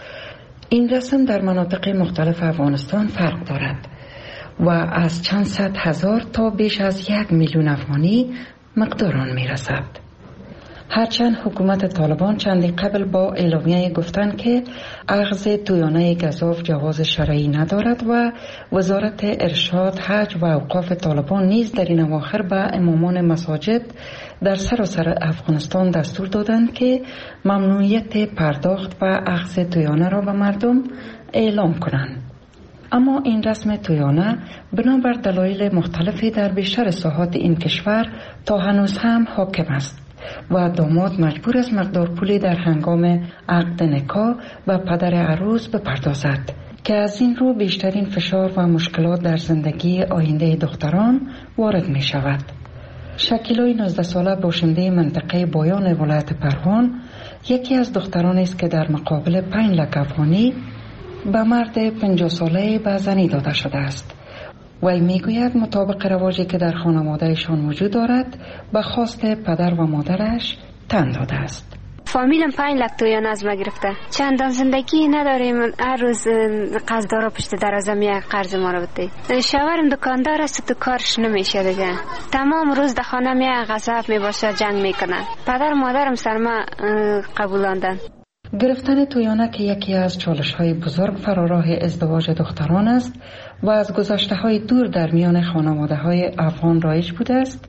این رسم در مناطق مختلف افغانستان فرق دارد و از چند صد هزار تا بیش از یک میلیون افغانی مقدار آن می رسد. هرچند حکومت طالبان چندی قبل با اعلامیه گفتند که اخذ تویانه گزاف جواز شرعی ندارد و وزارت ارشاد، حج و اوقاف طالبان نیز در این اواخر به امامان مساجد در سراسر افغانستان دستور دادند که ممنوعیت پرداخت و اخذ تویانه را به مردم اعلام کنند. اما این رسم تویانه بنابر دلایل مختلفی در بیشتر ساحات این کشور تا هنوز هم حاکم است و داماد مجبور است مقدار پولی در هنگام عقد نکاح و پدر عروس بپردازد که از این رو بیشترین فشار و مشکلات در زندگی آینده دختران وارد می شود. شکیلای نوزده ساله باشنده منطقه بایان ولایت پروان یکی از دختران است که در مقابل پنج لک افغانی به مرد پنجاه ساله به زنی داده شده است. وی میگوید مطابق رواجی که در خانوادهشان وجود دارد به خواست پدر و مادرش تن داده است. فامیلم پنج لک تویانه از ما گرفته. چندان زندگی نداریم، هر روز قرضدارا پشت درازه میاد قرض ما رو بده. شوهرم دکاندار است، تو کارش نمیشه دیگه. تمام روز در خانه میاد غضب میباشه، جنگ میکنن. پدر مادرم سر ما قبولاندن. گرفتن تویانه که یکی از چالش های بزرگ فراراه ازدواج دختران است و از گذشته های دور در میان خانواده های افغان رایج بوده است،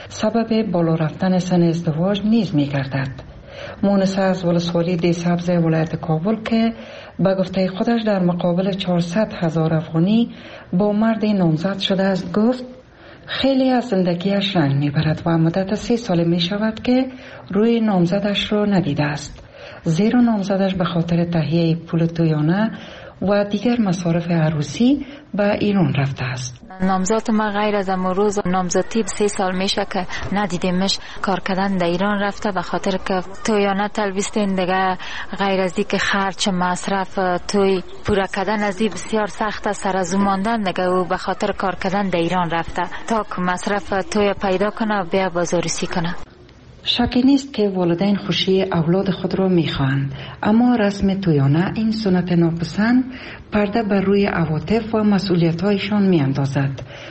سبب بالا رفتن سن ازدواج نیز می گردد. مونس از ولسوالی دی سبز ولایت کابل که به گفته خودش در مقابل چهارصد هزار افغانی با مرد نامزد شده است گفت خیلی از زندگیش رنگ میبرد و مدت سه سال می شود که روی نامزدش رو ندیده است، زیرا نامزدش به خاطر تهیه پول تویانه و دیگر مصارف عروسی به ایران رفته است. نامزد ما غیر از امروز نامزدی سه سال میشه که ندیدیمش، کار کردن در ایران رفته به خاطر که تویانه تلبیستین دیگه، غیر از دیگه خرچ مصرف توی پورا کردن از دی بسیار سخت است، سر از ماندن دیگه او به خاطر کار کردن در ایران رفته تا که مصرف توی پیدا کنه و بیا بازارسی کنه. شکی نیست که والدین خوشی اولاد خود را میخواهند، اما رسم تویانه این سنت ناپسند پرده بر روی عواطف و مسئولیت‌هایشان میاندازد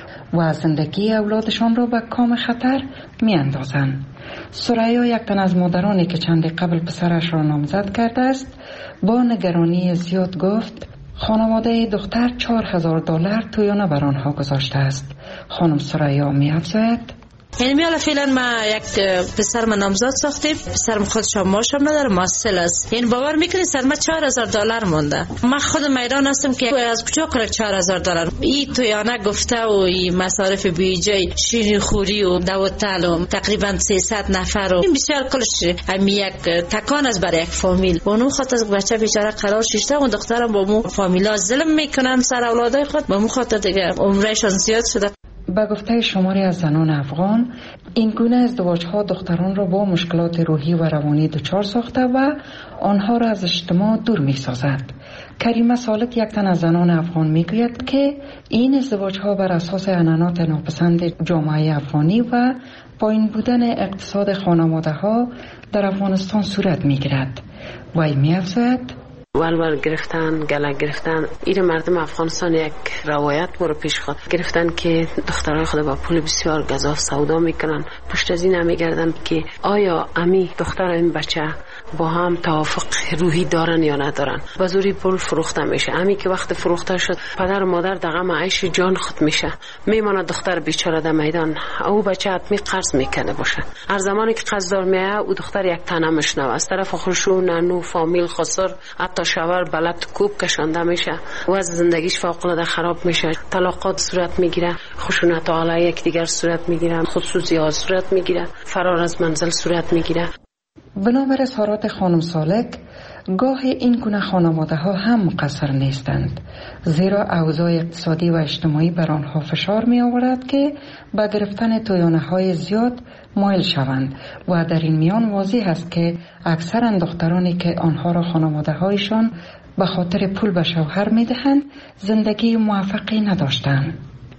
و زندگی اولادشان را به کام خطر میاندازند. سریا یک تن از مادرانی که چندی قبل پسرش را نامزد کرده است با نگرانی زیاد گفت خانواده دختر چهار هزار دلار تویانه بر آنها گذاشته است. خانم سریا می‌افزاید یعنی میالا فعلا ما یک پسر من نامزد ساختیم، پسرم خودش هم ماشم نداره، محصل است. یعنی باور میکنی سر ما چهار هزار دلار مونده. من خود میدان هستم که از کجا کنه چهار هزار دلار. این تویانه گفته و این مصارف بیجای شیرین خوری و دوتل و تقریبا سیصد نفر و این بسیار کلش هم یک تکان از برای یک فامیل. اونو خاطر از بچه بیچاره قرار شیشته و دخترم با مو فامیلا ظلم میکنن سر اولادای خود، با مو خاطر دیگه عمرشان زیاد شده. به گفته شماری از زنان افغان این گونه ازدواج‌ها دختران را با مشکلات روحی و روانی دچار ساخته و آنها را از اجتماع دور می‌سازد. کریمه سالک یک تن از زنان افغان میگوید که این ازدواج‌ها بر اساس عنعنات ناپسند جامعه افغانی و پایین بودن اقتصاد خانواده‌ها در افغانستان صورت می‌گیرد. وی می‌افزاید ولول گرفتن، گله گرفتن، این مردم افغانستان یک روایت برو پیش خود گرفتن که دخترای خود با پول بسیار گزاف سودا میکنن. پشت از این میگردن که آیا امی دختر این بچه با هم توافق روحی دارن یا ندارن. با زوری پول فروخته میشه. امی که وقت فروخته شد پدر و مادر در غم عیش جان خود میشه، میمونه دختر بیچاره در میدان. او بچه حتمی قرض میکنه باشه. هر زمانی که قرضدار میه او دختر یک تنه مشنو از طرف خوشو ننو فامیل خسر حتی شاور بلد کوب کشانده میشه و از زندگیش فوق العاده خراب میشه. طلاقات صورت میگیره، خشونت علیه یک دیگر صورت میگیره، خصوصی ها صورت میگیره، فرار از منزل صورت میگیره. بنابر اظهارات خانم سالک گاه این گونه خانواده ها هم مقصر نیستند، زیرا اوضاع اقتصادی و اجتماعی بر آنها فشار می آورد که به گرفتن تویانه های زیاد مایل شوند و در این میان واضح است که اکثر دخترانی که آنها را خانواده هایشان به خاطر پول به شوهر می دهند زندگی موفقی نداشتند.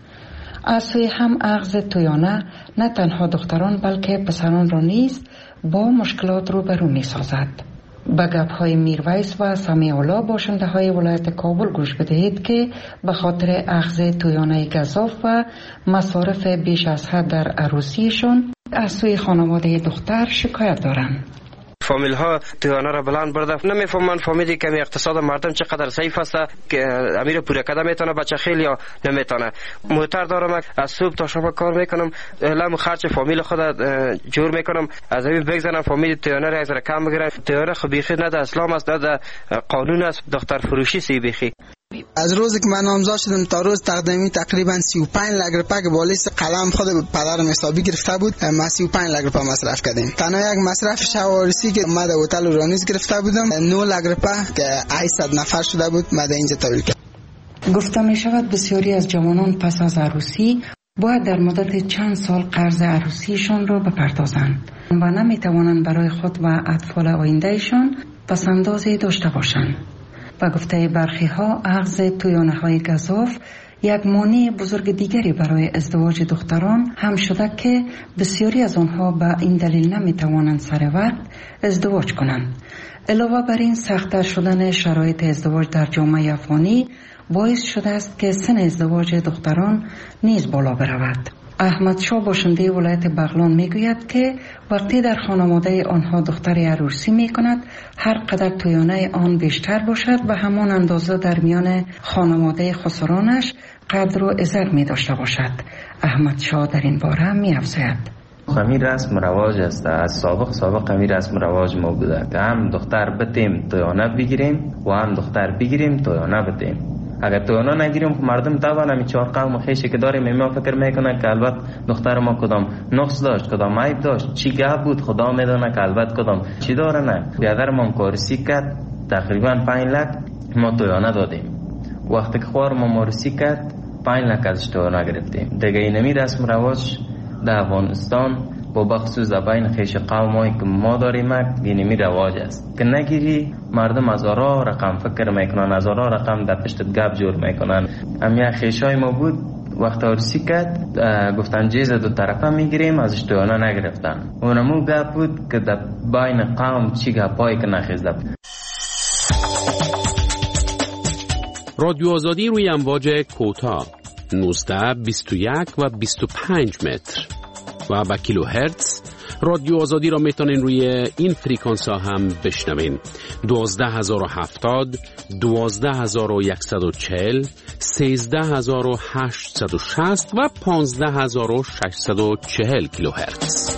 از سوی هم اخذ تویانه نه تنها دختران بلکه پسران را نیز با مشکلات روبرو می سازد. به گپ‌های میرویس و سمیع‌الله باشنده های ولایت کابل گوش بدهید که به خاطر اخذ تویانه گزاف و مصارف بیش از حد در عروسیشون از سوی خانواده دختر شکایت دارند. فامیل ها تویانه را بلند برده، نمیفهمن فامیلی که اقتصاد مردم چقدر ضعیف است که امیر پوره کده میتونه بچه خیلی یا نمیتونه. موتر دارم، از صبح تا شب کار میکنم، لام خرج فامیل خود جور میکنم، از این بگذارم فامیل تویانه را از کم بگیرم. تویانه خو بیخی نه در اسلام است نه در قانون است، دختر فروشی سی بیخی. از روزی که من نامزد شدم تا روز تقدیمی تقریبا سی و پنج لک روپیه که بالیس قلم خود پدرم حسابی گرفته بود، ما سی و پنج لک روپیه مصرف کردیم. تنها یک مصرف شوارسی که ما در هتل رانیز گرفته بودم نه لک روپیه که هشتصد نفر شده بود، ما در اینجا تولید کردم. گفته می شود بسیاری از جوانان پس از عروسی باید در مدت چند سال قرض عروسیشان را بپردازند و نمی توانند برای خود و اطفال آیندهشان پسندازی داشته باشند. و گفته برخی ها اخذ تویانه های گزاف یک مانع بزرگ دیگری برای ازدواج دختران هم شده که بسیاری از آنها به این دلیل نمی توانند سر وقت ازدواج کنند. علاوه بر این سخت‌تر شدن شرایط ازدواج در جامعه افغانی باعث شده است که سن ازدواج دختران نیز بالا برود. احمد شاه باشنده ولایت بغلان میگوید که وقتی در خانواده آنها دختر عروسی می کند هر قدر تویانه آن بیشتر باشد و همان اندازه در میان خانواده خسرانش قدر و عزت می داشته باشد. احمد شاه در این باره می افزاید همین رسم رواج است، از سابق سابق همین رسم رواج ما بوده که هم دختر بتیم تویانه بگیریم و هم دختر بگیریم تویانه بتیم. اگر تویانه نگیریم مردم طبعا همین چهار قوم خیشی که داریم ما فکر میکنن که البته دختر ما کدام نقص داشت، کدام عیب داشت، چی گپ بود خدا میدونه که البته کدام چی داره. نه بیادر ما کارسی کرد تقریبا پنج لک ما تویانه دادیم. وقتی که خوار ما مارسی کرد پنج لک ازش تویانه گرفتیم. دیگه اینمی رسم رواج در افغانستان با بخصوص بین خیش قومایی که ما داریم اینمی رواج است که نگیری مردم هزارا رقم فکر میکنن، هزارا رقم در پشت گپ جور میکنن. همین خیشای ما بود وقت عروسی کرد گفتن جیز دو طرفه میگیریم، ازش تویانه نگرفتن. اونمو گپ بود که در بین قوم چی گپایی که نخیزده. رادیو آزادی روی امواج کوتاه نوزده، بیست و یک و بیست و پنج متر و با کیلو هرتز. رادیو آزادی را میتونین روی این فریکانس ها هم بشنوین: دوازده هزار و هفتاد، دوازده هزار و صد و چهل، سیزده هزار و هشتصد و شصت و پانزده هزار و ششصد و چهل کیلو هرتز.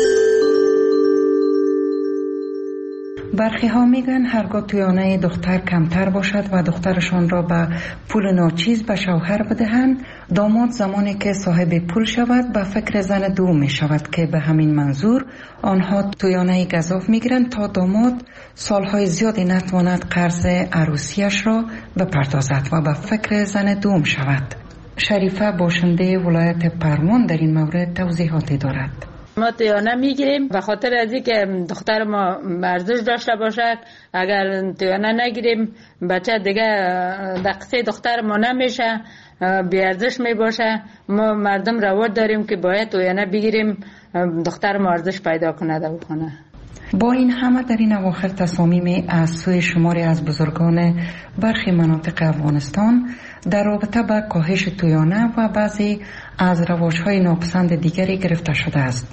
برخی ها میگن هرگاه تویانه دختر کمتر باشد و دخترشان را به پول ناچیز به شوهر بدهند، داماد زمانی که صاحب پول شود به فکر زن دوم می شود که به همین منظور آنها تویانه گزاف میگیرند تا داماد سالهای زیادی نتواند قرض عروسیش را بپردازد و به فکر زن دوم شود. شریفه باشنده ولایت پروان در این مورد توضیحاتی دارد. ما تویانه میگیریم به خاطر از اینکه دختر ما ارزش داشته باشد. اگر تویانه نگیریم بچه دیگه دقیقه دختر ما نمیشه، بی ارزش میباشه. ما مردم رواج داریم که باید تویانه بگیریم دختر ما ارزش پیدا کنه و کنه. با این همه در این اواخر تصامیم از سوی شماری از بزرگان برخی مناطق افغانستان در رابطه با کاهش تویانه و بعضی از رواج‌های ناپسند دیگری گرفته شده است.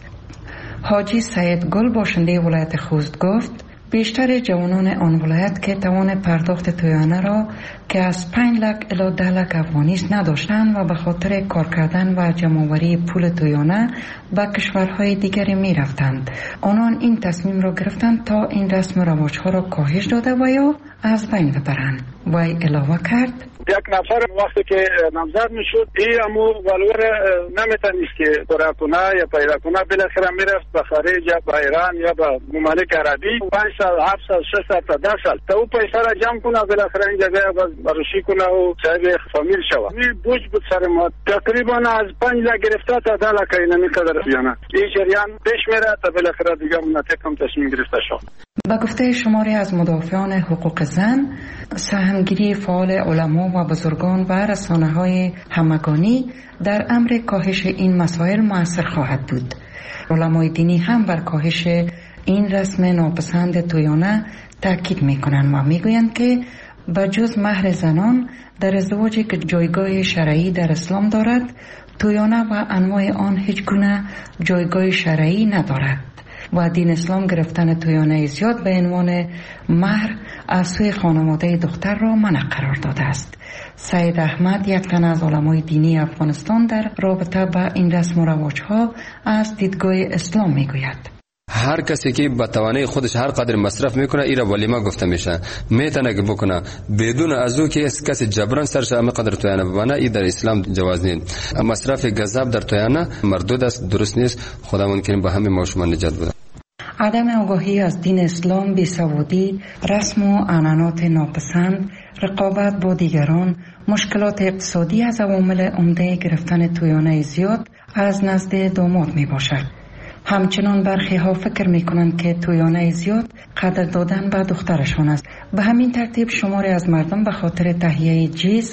حاجی سید گل باشنده ولایت خوست گفت بیشتر جوانان آن ولایت که توان پرداخت تویانه را که از پنج لک الی ده لک افغانی است نداشتند و به خاطر کار کردن و جمع‌آوری پول تویانه به کشورهای دیگری می رفتند. آنان این تصمیم را گرفتند تا این رسم و رواج‌ها را کاهش داده و یا از بین ببرند. وی علاوه کرد یک نفر وقتی که نامزد میشد این امو ولور نمیتونست که برای کنه یا پیدا کنه، بالاخره میرفت به خارج یا به ایران یا به ممالک عربی پنج سال، هفت سال، شش سال تا ده سال تا او پیسه را جمع کنه، بالاخره این جگه بروشی کنه و صاحب فامیل شود. این بوج بود سر ما، تقریبا از پنج لک گرفته تا ده لک اینمی قدر بیانه این جریان پیش میره تا بالاخره دیگه مناطق هم تصمیم گرفته شد. با گفته شماری از مدافعان حقوق زن، سهمگیری فعال علما و بزرگان و رسانه‌های همگانی در امر کاهش این مسائل مؤثر خواهد بود. علمای دینی هم بر کاهش این رسم ناپسند تویانه تاکید می‌کنند و می‌گویند که بجز مهر زنان در ازدواجی که جایگاه شرعی در اسلام دارد، تویانه و انواع آن هیچ گونه جایگاه شرعی ندارد و دین اسلام گرفتن تویانه زیاد به عنوان مهر از سوی خانواده دختر را منع قرار داده است. سید احمد یک تن از علمای دینی افغانستان در رابطه با این رسم و رواج‌ها از دیدگاه اسلام میگوید هر کسی که با توانای خودش هر قدر مصرف میکنه ایرا ولیمه گفته میشه، میتونه که بکنه بدون از او که کسی جبران سرش همه قدر تویانه ببنه. این در اسلام جواز نیست. مصرف گزاف در تویانه مردود است، درست نیست. خداوند کریم با همه ما شما نجات بده. عدم آگاهی از دین اسلام، بیسوادی، رسم و عنعنات ناپسند، رقابت با دیگران، مشکلات اقتصادی از عوامل عمده گرفتن تویانه زیاد از نزد داماد می باشد. همچنان برخی ها فکر می کنند که تویانه زیاد قدر دادن به دخترشان است. به همین ترتیب شماری از مردم به خاطر تهیه جیز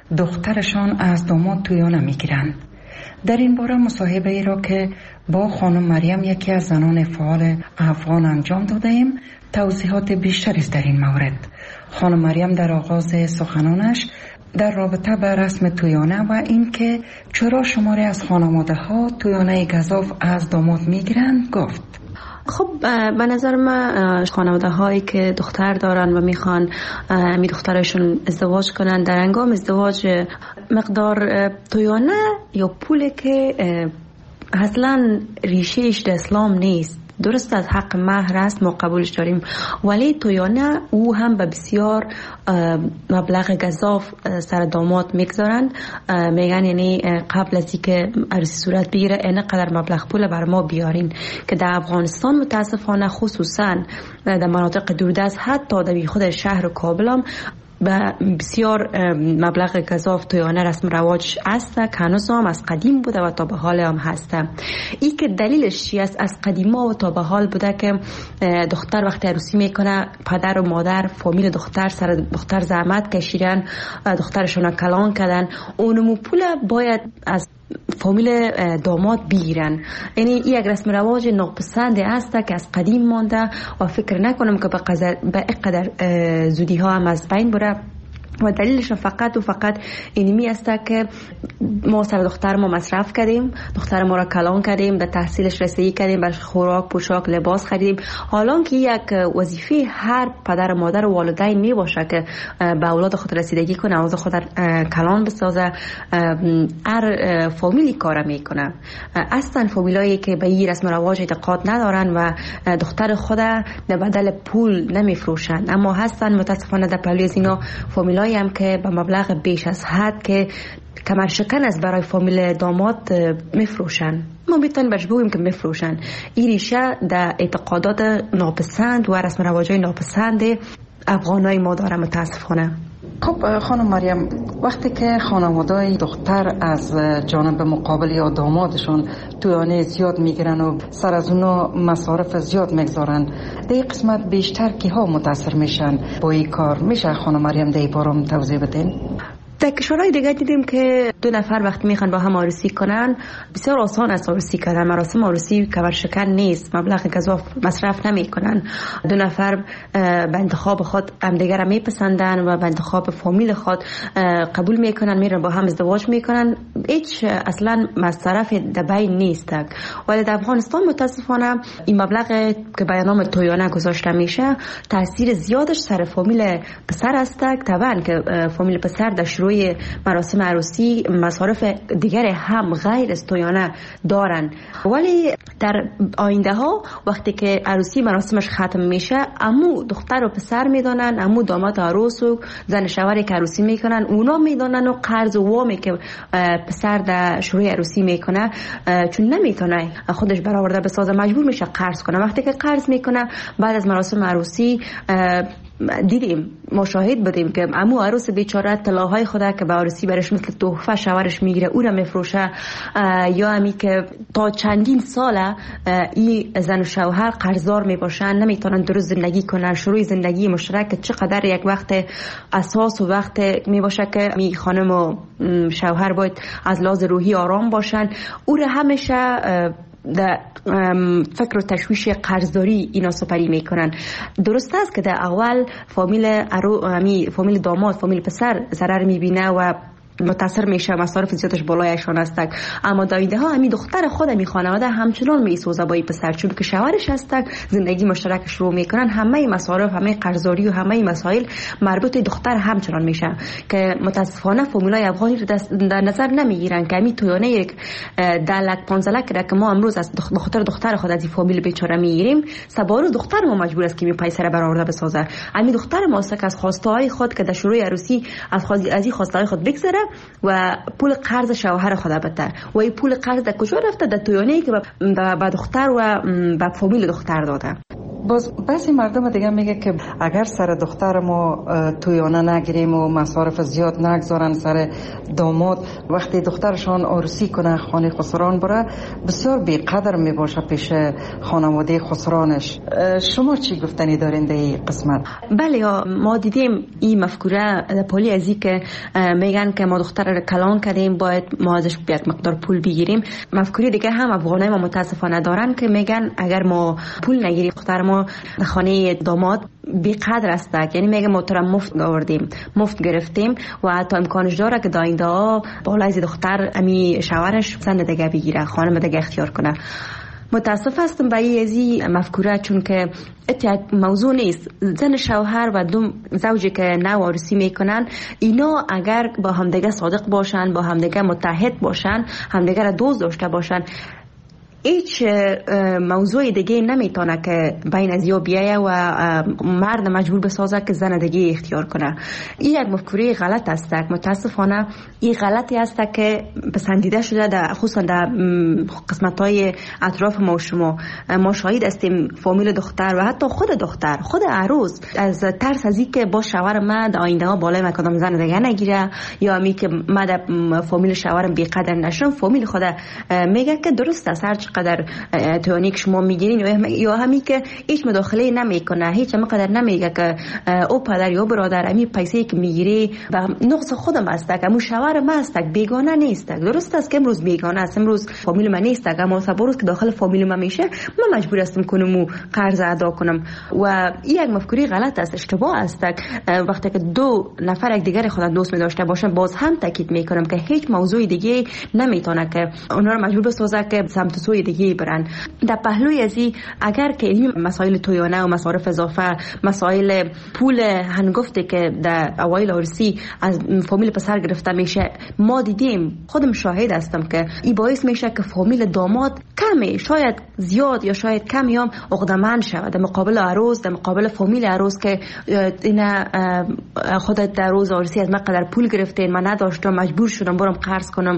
دخترشان از داماد تویانه می گیرند. در این باره مصاحبه ای را که با خانم مریم یکی از زنان فعال افغان انجام داده ایم توضیحات بیشتری است در این مورد. خانم مریم در آغاز سخنانش در رابطه با رسم تویانه و اینکه چرا شماری از خانواده ها تویانه گزاف از داماد میگیرند گفت: خب به نظر من خانواده هایی که دختر دارن و میخوان می دخترشون ازدواج کنن، در انگام ازدواج مقدار تویانه یا پولی که اصلا ریشهش در اسلام نیست. درست از حق مهر است، ما قبولش داریم، ولی تویانه او هم به بسیار مبلغ گزاف سر داماد میگذارن. میگن یعنی قبل از اینکه عروسی صورت بگیره اینقدر مبلغ پول بر ما بیارین، که در افغانستان متاسفانه خصوصا در مناطق دوردست حتی در خود شهر کابل هم به بسیار مبلغ گزاف تویانه رسم رواج است که هنوز هم از قدیم بوده و تا به حال هم هسته. این که دلیلش چی است؟ از قدیما و تا به حال بوده که دختر وقتی عروسی میکنه پدر و مادر فامیل دختر سر دختر زحمت کشیدن، دخترشون کلان کردن، اونمو پول باید از فامیل داماد بگیرن. یعنی این یک رسم رواج ناپسند است که از قدیم مانده و فکر نکنم که به اینقدر زودی ها هم از بین بره. و دلیلش فقط و فقط اینمی است که ما سر دختر ما مصرف کردیم، دختر ما را کلان کردیم، در تحصیلش رسیدگی کردیم، برش خوراک، پوشاک، لباس خریدیم. حالا که یک وظیفه هر پدر و مادر و والدین می باشه که به اولاد خود رسیدگی کنه، اولاد خود کلان بسازه. هر فامیلی کار میکنه. اصلا فامیلایی که به این رسم رواج اعتقاد ندارن و دختر خود در بدل پول نمیفروشن، اما هستن متاسفانه در پهلوی از اینا فامیلایی هم که به مبلغ بیش از حد که کمر شکن از برای فامیل داماد میفروشن. ما میتونیم برش بگوییم که میفروشن. این ریشه در اعتقادات ناپسند و رسم رواجای ناپسند افغانای ما داره متاسفانه. خب خانم مریم، وقتی که خانواده‌ی دختر از جانب مقابل یا دامادشون تویانه زیاد میگیرن و سر از اونا مصارف زیاد میگذارن، در این قسمت بیشتر کی ها متاثر میشن با این کار؟ میشه خانم مریم در این باره توضیح بدین؟ در کشورهای دیگه دیدیم که دو نفر وقتی میخوان با هم عروسی کنن بسیار آسان است عروسی کردن. مراسم عروسی کمر شکن نیست، مبلغ گزاف مصرف نمیکنن. دو نفر به انتخاب خود همدیگر را میپسندن و به انتخاب فامیل خود قبول میکنن، میرن با هم ازدواج میکنن. هیچ اصلا مصرف در بین نیست. ولی در افغانستان متاسفانه این مبلغ که به نام تویانه گذاشته میشه تاثیر زیادش سر فامیل پسر است. طبعا که فامیل پسر در شروع مراسم عروسی مصارف دیگر هم غیر از تویانه دارن، ولی در آینده ها وقتی که عروسی مراسمش ختم میشه امو دختر و پسر میدانن، امو داماد عروس و زن شوهری که عروسی میکنن اونا میدانن و قرض و وامی که پسر در شروع عروسی میکنه چون نمیتونه خودش برآورده بسازه مجبور میشه قرض کنه. وقتی که قرض میکنه بعد از مراسم عروسی دیدیم مشاهد بودیم که عمو عروس بیچاره طلاهای خدا که به عروسی برش مثل تحفه شوهرش میگیره او را میفروشه، یا همی که تا چندین ساله این زن و شوهر قرضدار میباشن، نمیتونن درست زندگی کنن. شروع زندگی مشترک چقدر یک وقت اساس و وقت میباشه که می خانم و شوهر باید از لحاظ روحی آرام باشن. او را همیشه در فکر و تشویش قرضداری اینا سپری میکنن. درست است که در اول فامیل ارو امی فامیل داماد فامیل پسر ضرر میبینه و متاثر میشه، مصارف زیادش بالایشان است، اما دایده ها همین دختر خود می خانواده همچنان میسوزه با این پسر چون که شوهرش هست، زندگی مشترک شروع میکنن. همه مصارف، همه قرضداری و همه مسائل مربوط دختر همچنان میشه که متاسفانه فامیلای افغانی در نظر نمیگیرن که همین تویانه یک ده لک پانزده لک را که ما امروز از دختر دختر خود از این فامیل بیچاره میگیریم، سبارو دختر ما مجبور است که می پیسر برآورده بسازه. همین دختر ما است که از خواسته های خود که در شروع عروسی از از این خواسته های خود بگذره و پول قرض شوهر خود بده و این پول قرض در کجا رفته؟ در تویانه‌ای که به دختر و به فامیل دختر داده. باز بعضی مردم دیگه میگه که اگر سر دختر ما تویانه نگیریم و مصارف زیاد نگذارن سر داماد، وقتی دخترشان عروسی کنه خانه خسران بره بسیار بیقدر میباشه پیش خانواده خسرانش. شما چی گفتنی دارین در این قسمت؟ بله، ما دیدیم این مفکوره پولی ازی که میگن که ما دختر رو کلان کردیم باید ما ازش یک مقدار پول بگیریم. مفکوره دیگه هم افغانای ما متاسفانه دارن که میگن اگر ما پول نگیریم دختر ما خانه داماد بیقدر است، یعنی میگه محترم مفت آوردیم، مفت گرفتیم و تا امکانش داره که داینده ها بالای از دختر امی شوهرش زن دیگه بگیره، خانم دیگه اختیار کنه. متاسف هستم به این مفکوره چون که یک موضوع نیست. زن شوهر و دو زوجی که نو عروسی میکنن اینا اگر با همدیگه صادق باشن، با همدیگه متحد باشن، همدیگه را دوست داشته باشن، هیچ موضوع دیگه نمیتونه که بین از یا بیایه و مرد مجبور بسازه که زن دیگه اختیار کنه. این یک مفکوره غلط است. متاسفانه این غلطی است که پسندیده شده در خصوصا در قسمت‌های اطراف ما و شما. ما شاهد هستیم فامیل دختر و حتی خود دختر، خود عروس، از ترس از اینکه با شوهر من در آینده ها بالای من کدام زن دیگه نگیره یا می که من در فامیل شوهرم بی قدر نشم، فامیل خود میگه که درست است هر چقدر توانیک شما میگیرین یا همی که هیچ مداخله نمیکنه، هیچ مقدر نمیگه که او پدر یا برادر امی پیسه که میگیری و نقص خودم است که مو شوهر من است، بیگانه نیست. درست است که امروز بیگانه است، امروز فامیل من نیست، اما صبروز که داخل فامیل من میشه من مجبور هستم کنم و قرض ادا کنم. و این یک مفکوره غلط است، اشتباه است. وقتی که دو نفر یک دیگر خود دوست می داشته باشن باز هم تاکید میکنم که هیچ موضوع دیگه نمیتونه که اونها رو مجبور بسازه که سمت سوی دیگه برن. در پهلوی ازی اگر که این مسائل تویانه و مصارف اضافه، مسائل پول هنگفته که در اوایل عروسی از فامیل پسر گرفته میشه، ما دیدیم، خودم شاهد هستم که این باعث میشه که فامیل داماد کمی، شاید زیاد یا شاید کمی هم عقده‌مند شود در مقابل عروس، در مقابل فامیل عروس که اینا خودت در روز عروسی از من قدر پول گرفتین، من نداشتم، مجبور شدم برم قرض کنم.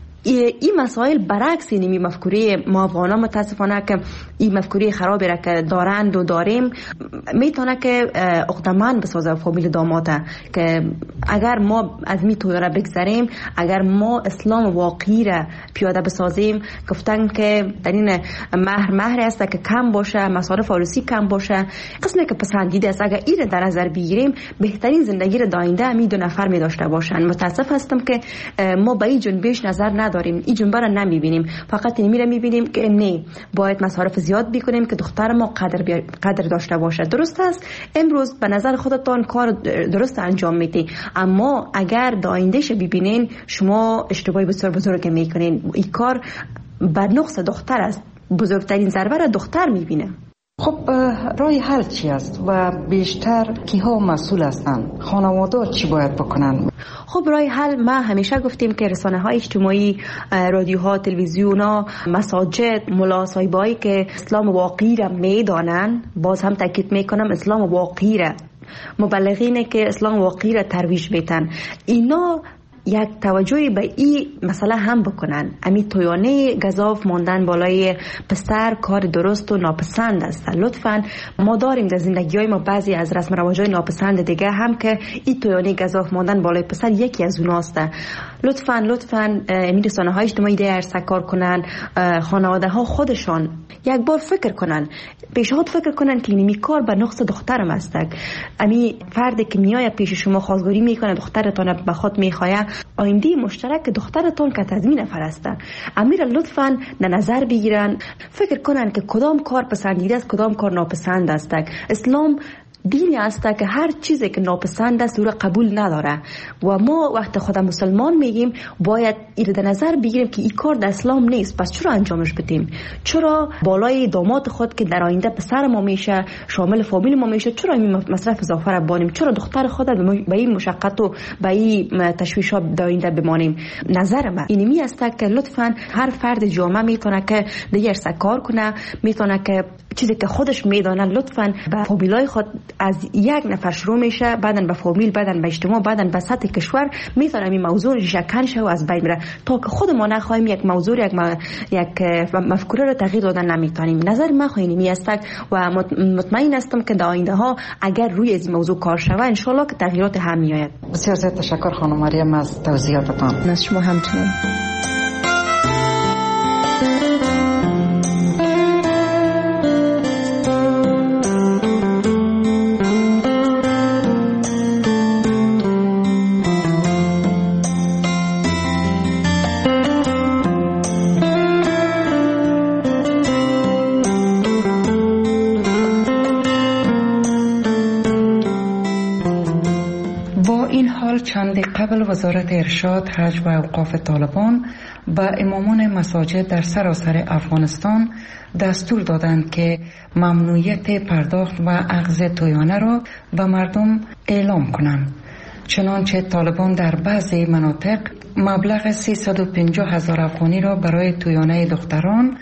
این مسائل برعکس اینمی مفکوره ما افغانا متاسفانه که این مفکوره خرابی را که دارند و داریم میتونه که عقده‌مند بسازه فامیل داماده که اگر ما از می توی را بگذاریم، اگر ما اسلام واقعی را پیاده بسازیم، گفتن که در این مهر مهر است که کم باشه، مصارف عروسی کم باشه، قسمی که پسندیده است، اگر این در نظر بگیریم بهترین زندگی را داینده می دو نفر می داشته باشن. متاسف هستم که ما به این جنبش نظر نداریم، این جنبه را نمیبینیم، فقط این میره میبینیم که نه باید مصارف زیاد بکنیم که دختر ما قدر بیا... قدر داشته باشه. درست است امروز به نظر خودتان کار درست انجام میدی، اما اگر دایندهش ببینین شما اشتباهی بسیار بزرگ میکنین. این کار بر نقص دختر است، بزرگترین ضربه را دختر میبینه. خب راه حل چی است و بیشتر کیها مسئول هستند؟ خانواده چی باید بکنن؟ خب راه حل ما همیشه گفتیم که رسانه های اجتماعی، رادیوها، تلویزیونا، مساجد، ملا صاحبایی که اسلام واقعی را میدانن، باز هم تاکید میکنم اسلام واقعی را، مبلغینه که اسلام واقعی را ترویج میتن، اینا یک توجهی به این مسئله هم بکنن. امی تویانه گزاف ماندن بالای پسر کار درست و ناپسند است. لطفاً ما داریم در زندگی های ما بعضی از رسم رواج های ناپسند دیگه هم که این تویانه گزاف ماندن بالای پسر یکی از اوناست. لطفاً لطفاً امی رسانه های اجتماعی دیگر سکار کنن، خانواده ها خودشان یک بار فکر کنن، پیشنهاد فکر کنن که اینمی کار به نقص دخترم است. امی فردی که میاد پیش شما خواستگاری میکنه، دخترتون به خود میخواه، آینده مشترک دخترتون که تضمین فرسته. امیر لطفاً در نظر بگیرن، فکر کنن که کدام کار پسندیده است، کدام کار ناپسند است. اسلام دینی است که هر چیزی که ناپسند است او را قبول نداره و ما وقت خود مسلمان میگیم باید این در نظر بگیریم که این کار در اسلام نیست، پس چرا انجامش بدیم؟ چرا بالای داماد خود که در آینده پسر ما میشه، شامل فامیل ما میشه، چرا این مصرف اضافه را بانیم؟ چرا دختر خود به این مشقت و به این تشویشات در آینده بمانیم؟ نظر من اینمی است که لطفاً هر فرد جامعه میتونه که دیگر سکار کنه، میتونه که چیزی که خودش میدانه لطفاً به فامیلای خود از یک نفر شروع میشه، بعدن به فامیل، بعدن به اجتماع، بعدن به سطح کشور میتونم این موضوع ریشه کن شه و از بین بره تا که خود ما نخواهیم یک موضوع یک م... یک مفکوره رو تغییر دادن نمیتونیم. نظر من خواهی می است و مطمئن هستم که در آینده ها اگر روی این موضوع کار شود ان شاء الله که تغییرات هم میآید. بسیار زیاد تشکر خانم مریم از توضیحاتتان. از شما همچنین. چند قبل وزارت ارشاد، حج و اوقاف طالبان به امامان مساجد در سراسر افغانستان دستور دادند که ممنوعیت پرداخت و اخذ تویانه را به مردم اعلام کنند. چنانچه طالبان در بعضی مناطق مبلغ سیصد و پنجاه هزار افغانی را برای تویانه دختران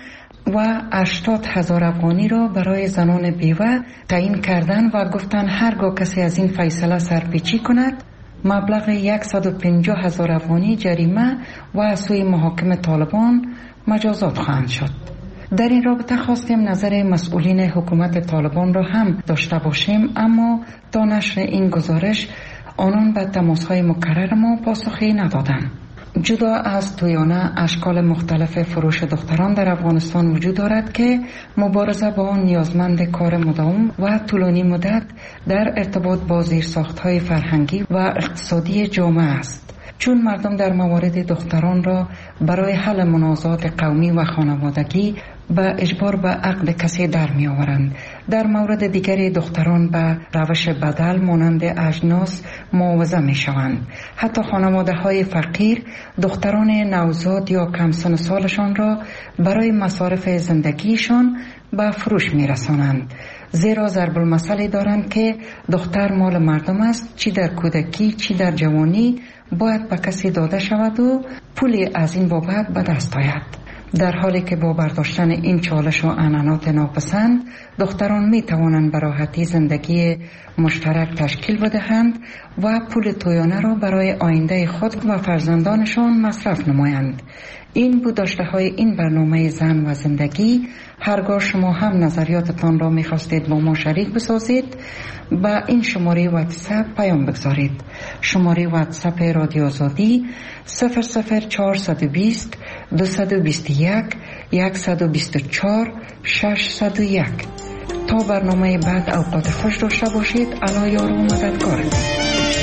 و هشتاد هزار افغانی را برای زنان بیوه تعیین کردن و گفتن هرگاه کسی از این فیصله سرپیچی کند مبلغ صد و پنجاه هزار افغانی جریمه و از سوی محاکم طالبان مجازات خواهند شد. در این رابطه خواستیم نظر مسئولین حکومت طالبان را هم داشته باشیم، اما تا نشر این گزارش آنان به تماس‌های مکرر ما پاسخی ندادند. جدا از تویانه اشکال مختلف فروش دختران در افغانستان وجود دارد که مبارزه با آن نیازمند کار مداوم و طولانی مدت در ارتباط با زیرساخت‌های فرهنگی و اقتصادی جامعه است، چون مردم در موارد دختران را برای حل منازعات قومی و خانوادگی به اجبار به عقد کسی در می آورند. در مورد دیگری دختران به روش بدل مانند اجناس معاوضه می شوند. حتی خانواده های فقیر دختران نوزاد یا کم سن سالشان را برای مصارف زندگیشان به فروش می رسانند، زیرا ضرب المثلی دارند که دختر مال مردم است، چی در کودکی چی در جوانی باید به کسی داده شود و پولی از این بابت به دست آید. در حالی که با برداشتن این چالش و عنعنات ناپسند دختران می توانند به راحتی زندگی مشترک تشکیل بدهند و پول تویانه را برای آینده خود و فرزندانشان مصرف نمایند. این بود داشته های این برنامه زن و زندگی. هرگاه شما هم نظریاتتان را می خواستید با ما شریک بسازید با این شماره واتساپ پیام بگذارید. شماره واتساپ رادیو آزادی صفر صفر چهارصد و بیست دویست و بیست و یک صد و بیست و چهار ششصد و یک. تا برنامه بعد اوقات خوش داشته باشید. الله یار و مددگارتان.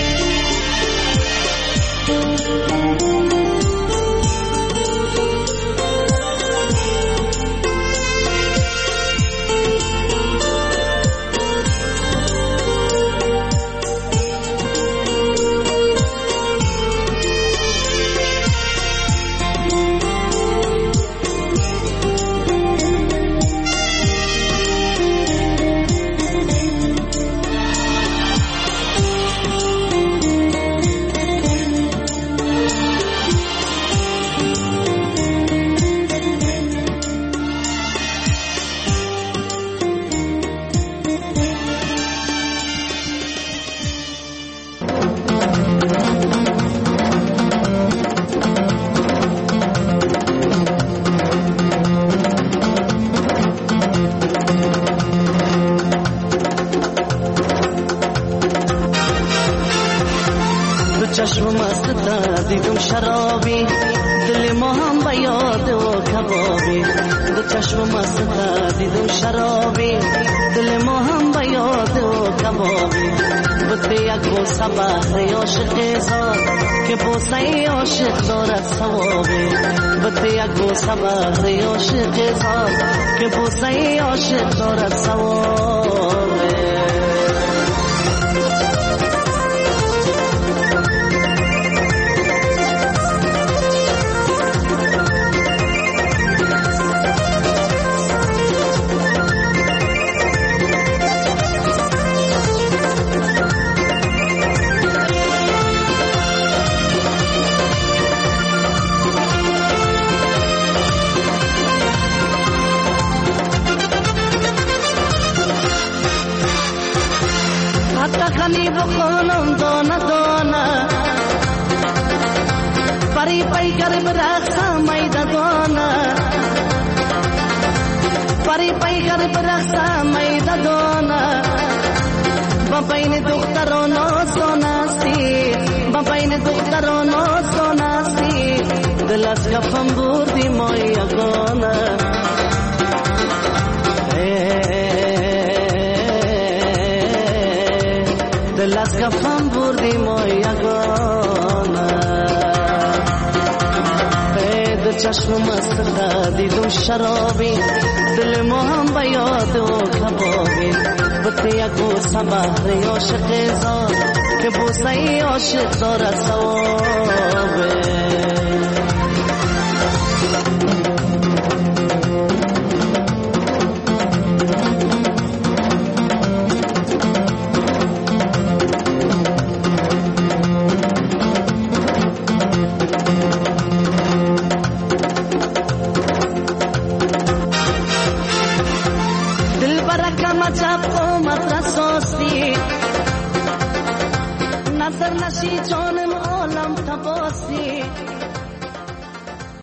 چشم مست دیدم شرابی دل ما هم به یاد و کبابی. دو چشم مست دیدم شرابی دل ما هم به یاد و کبابی. بده یک بوسه بهر عاشق زار که بوسه عاشق دارد ثوابی. بده یک بوسه بهر عاشق زار که بوسه عاشق دارد ثوابی. خلی بخونم دانه دانه پری پی کرم رخصا میده دانه پری پی کرم رخصا میده دانه با بین دختران آسانستی با بین دختران آسانستی دل از کفم بردی ما یگانه. دل از کفم بردی ما یگانه. دو چشم مست دیدم شرابی دل ما هم به یاد و کبابی. بده یک بوسه بهر عاشق زار که بوسه عاشق دارد ثوابی. نشی جانم عالم تباسی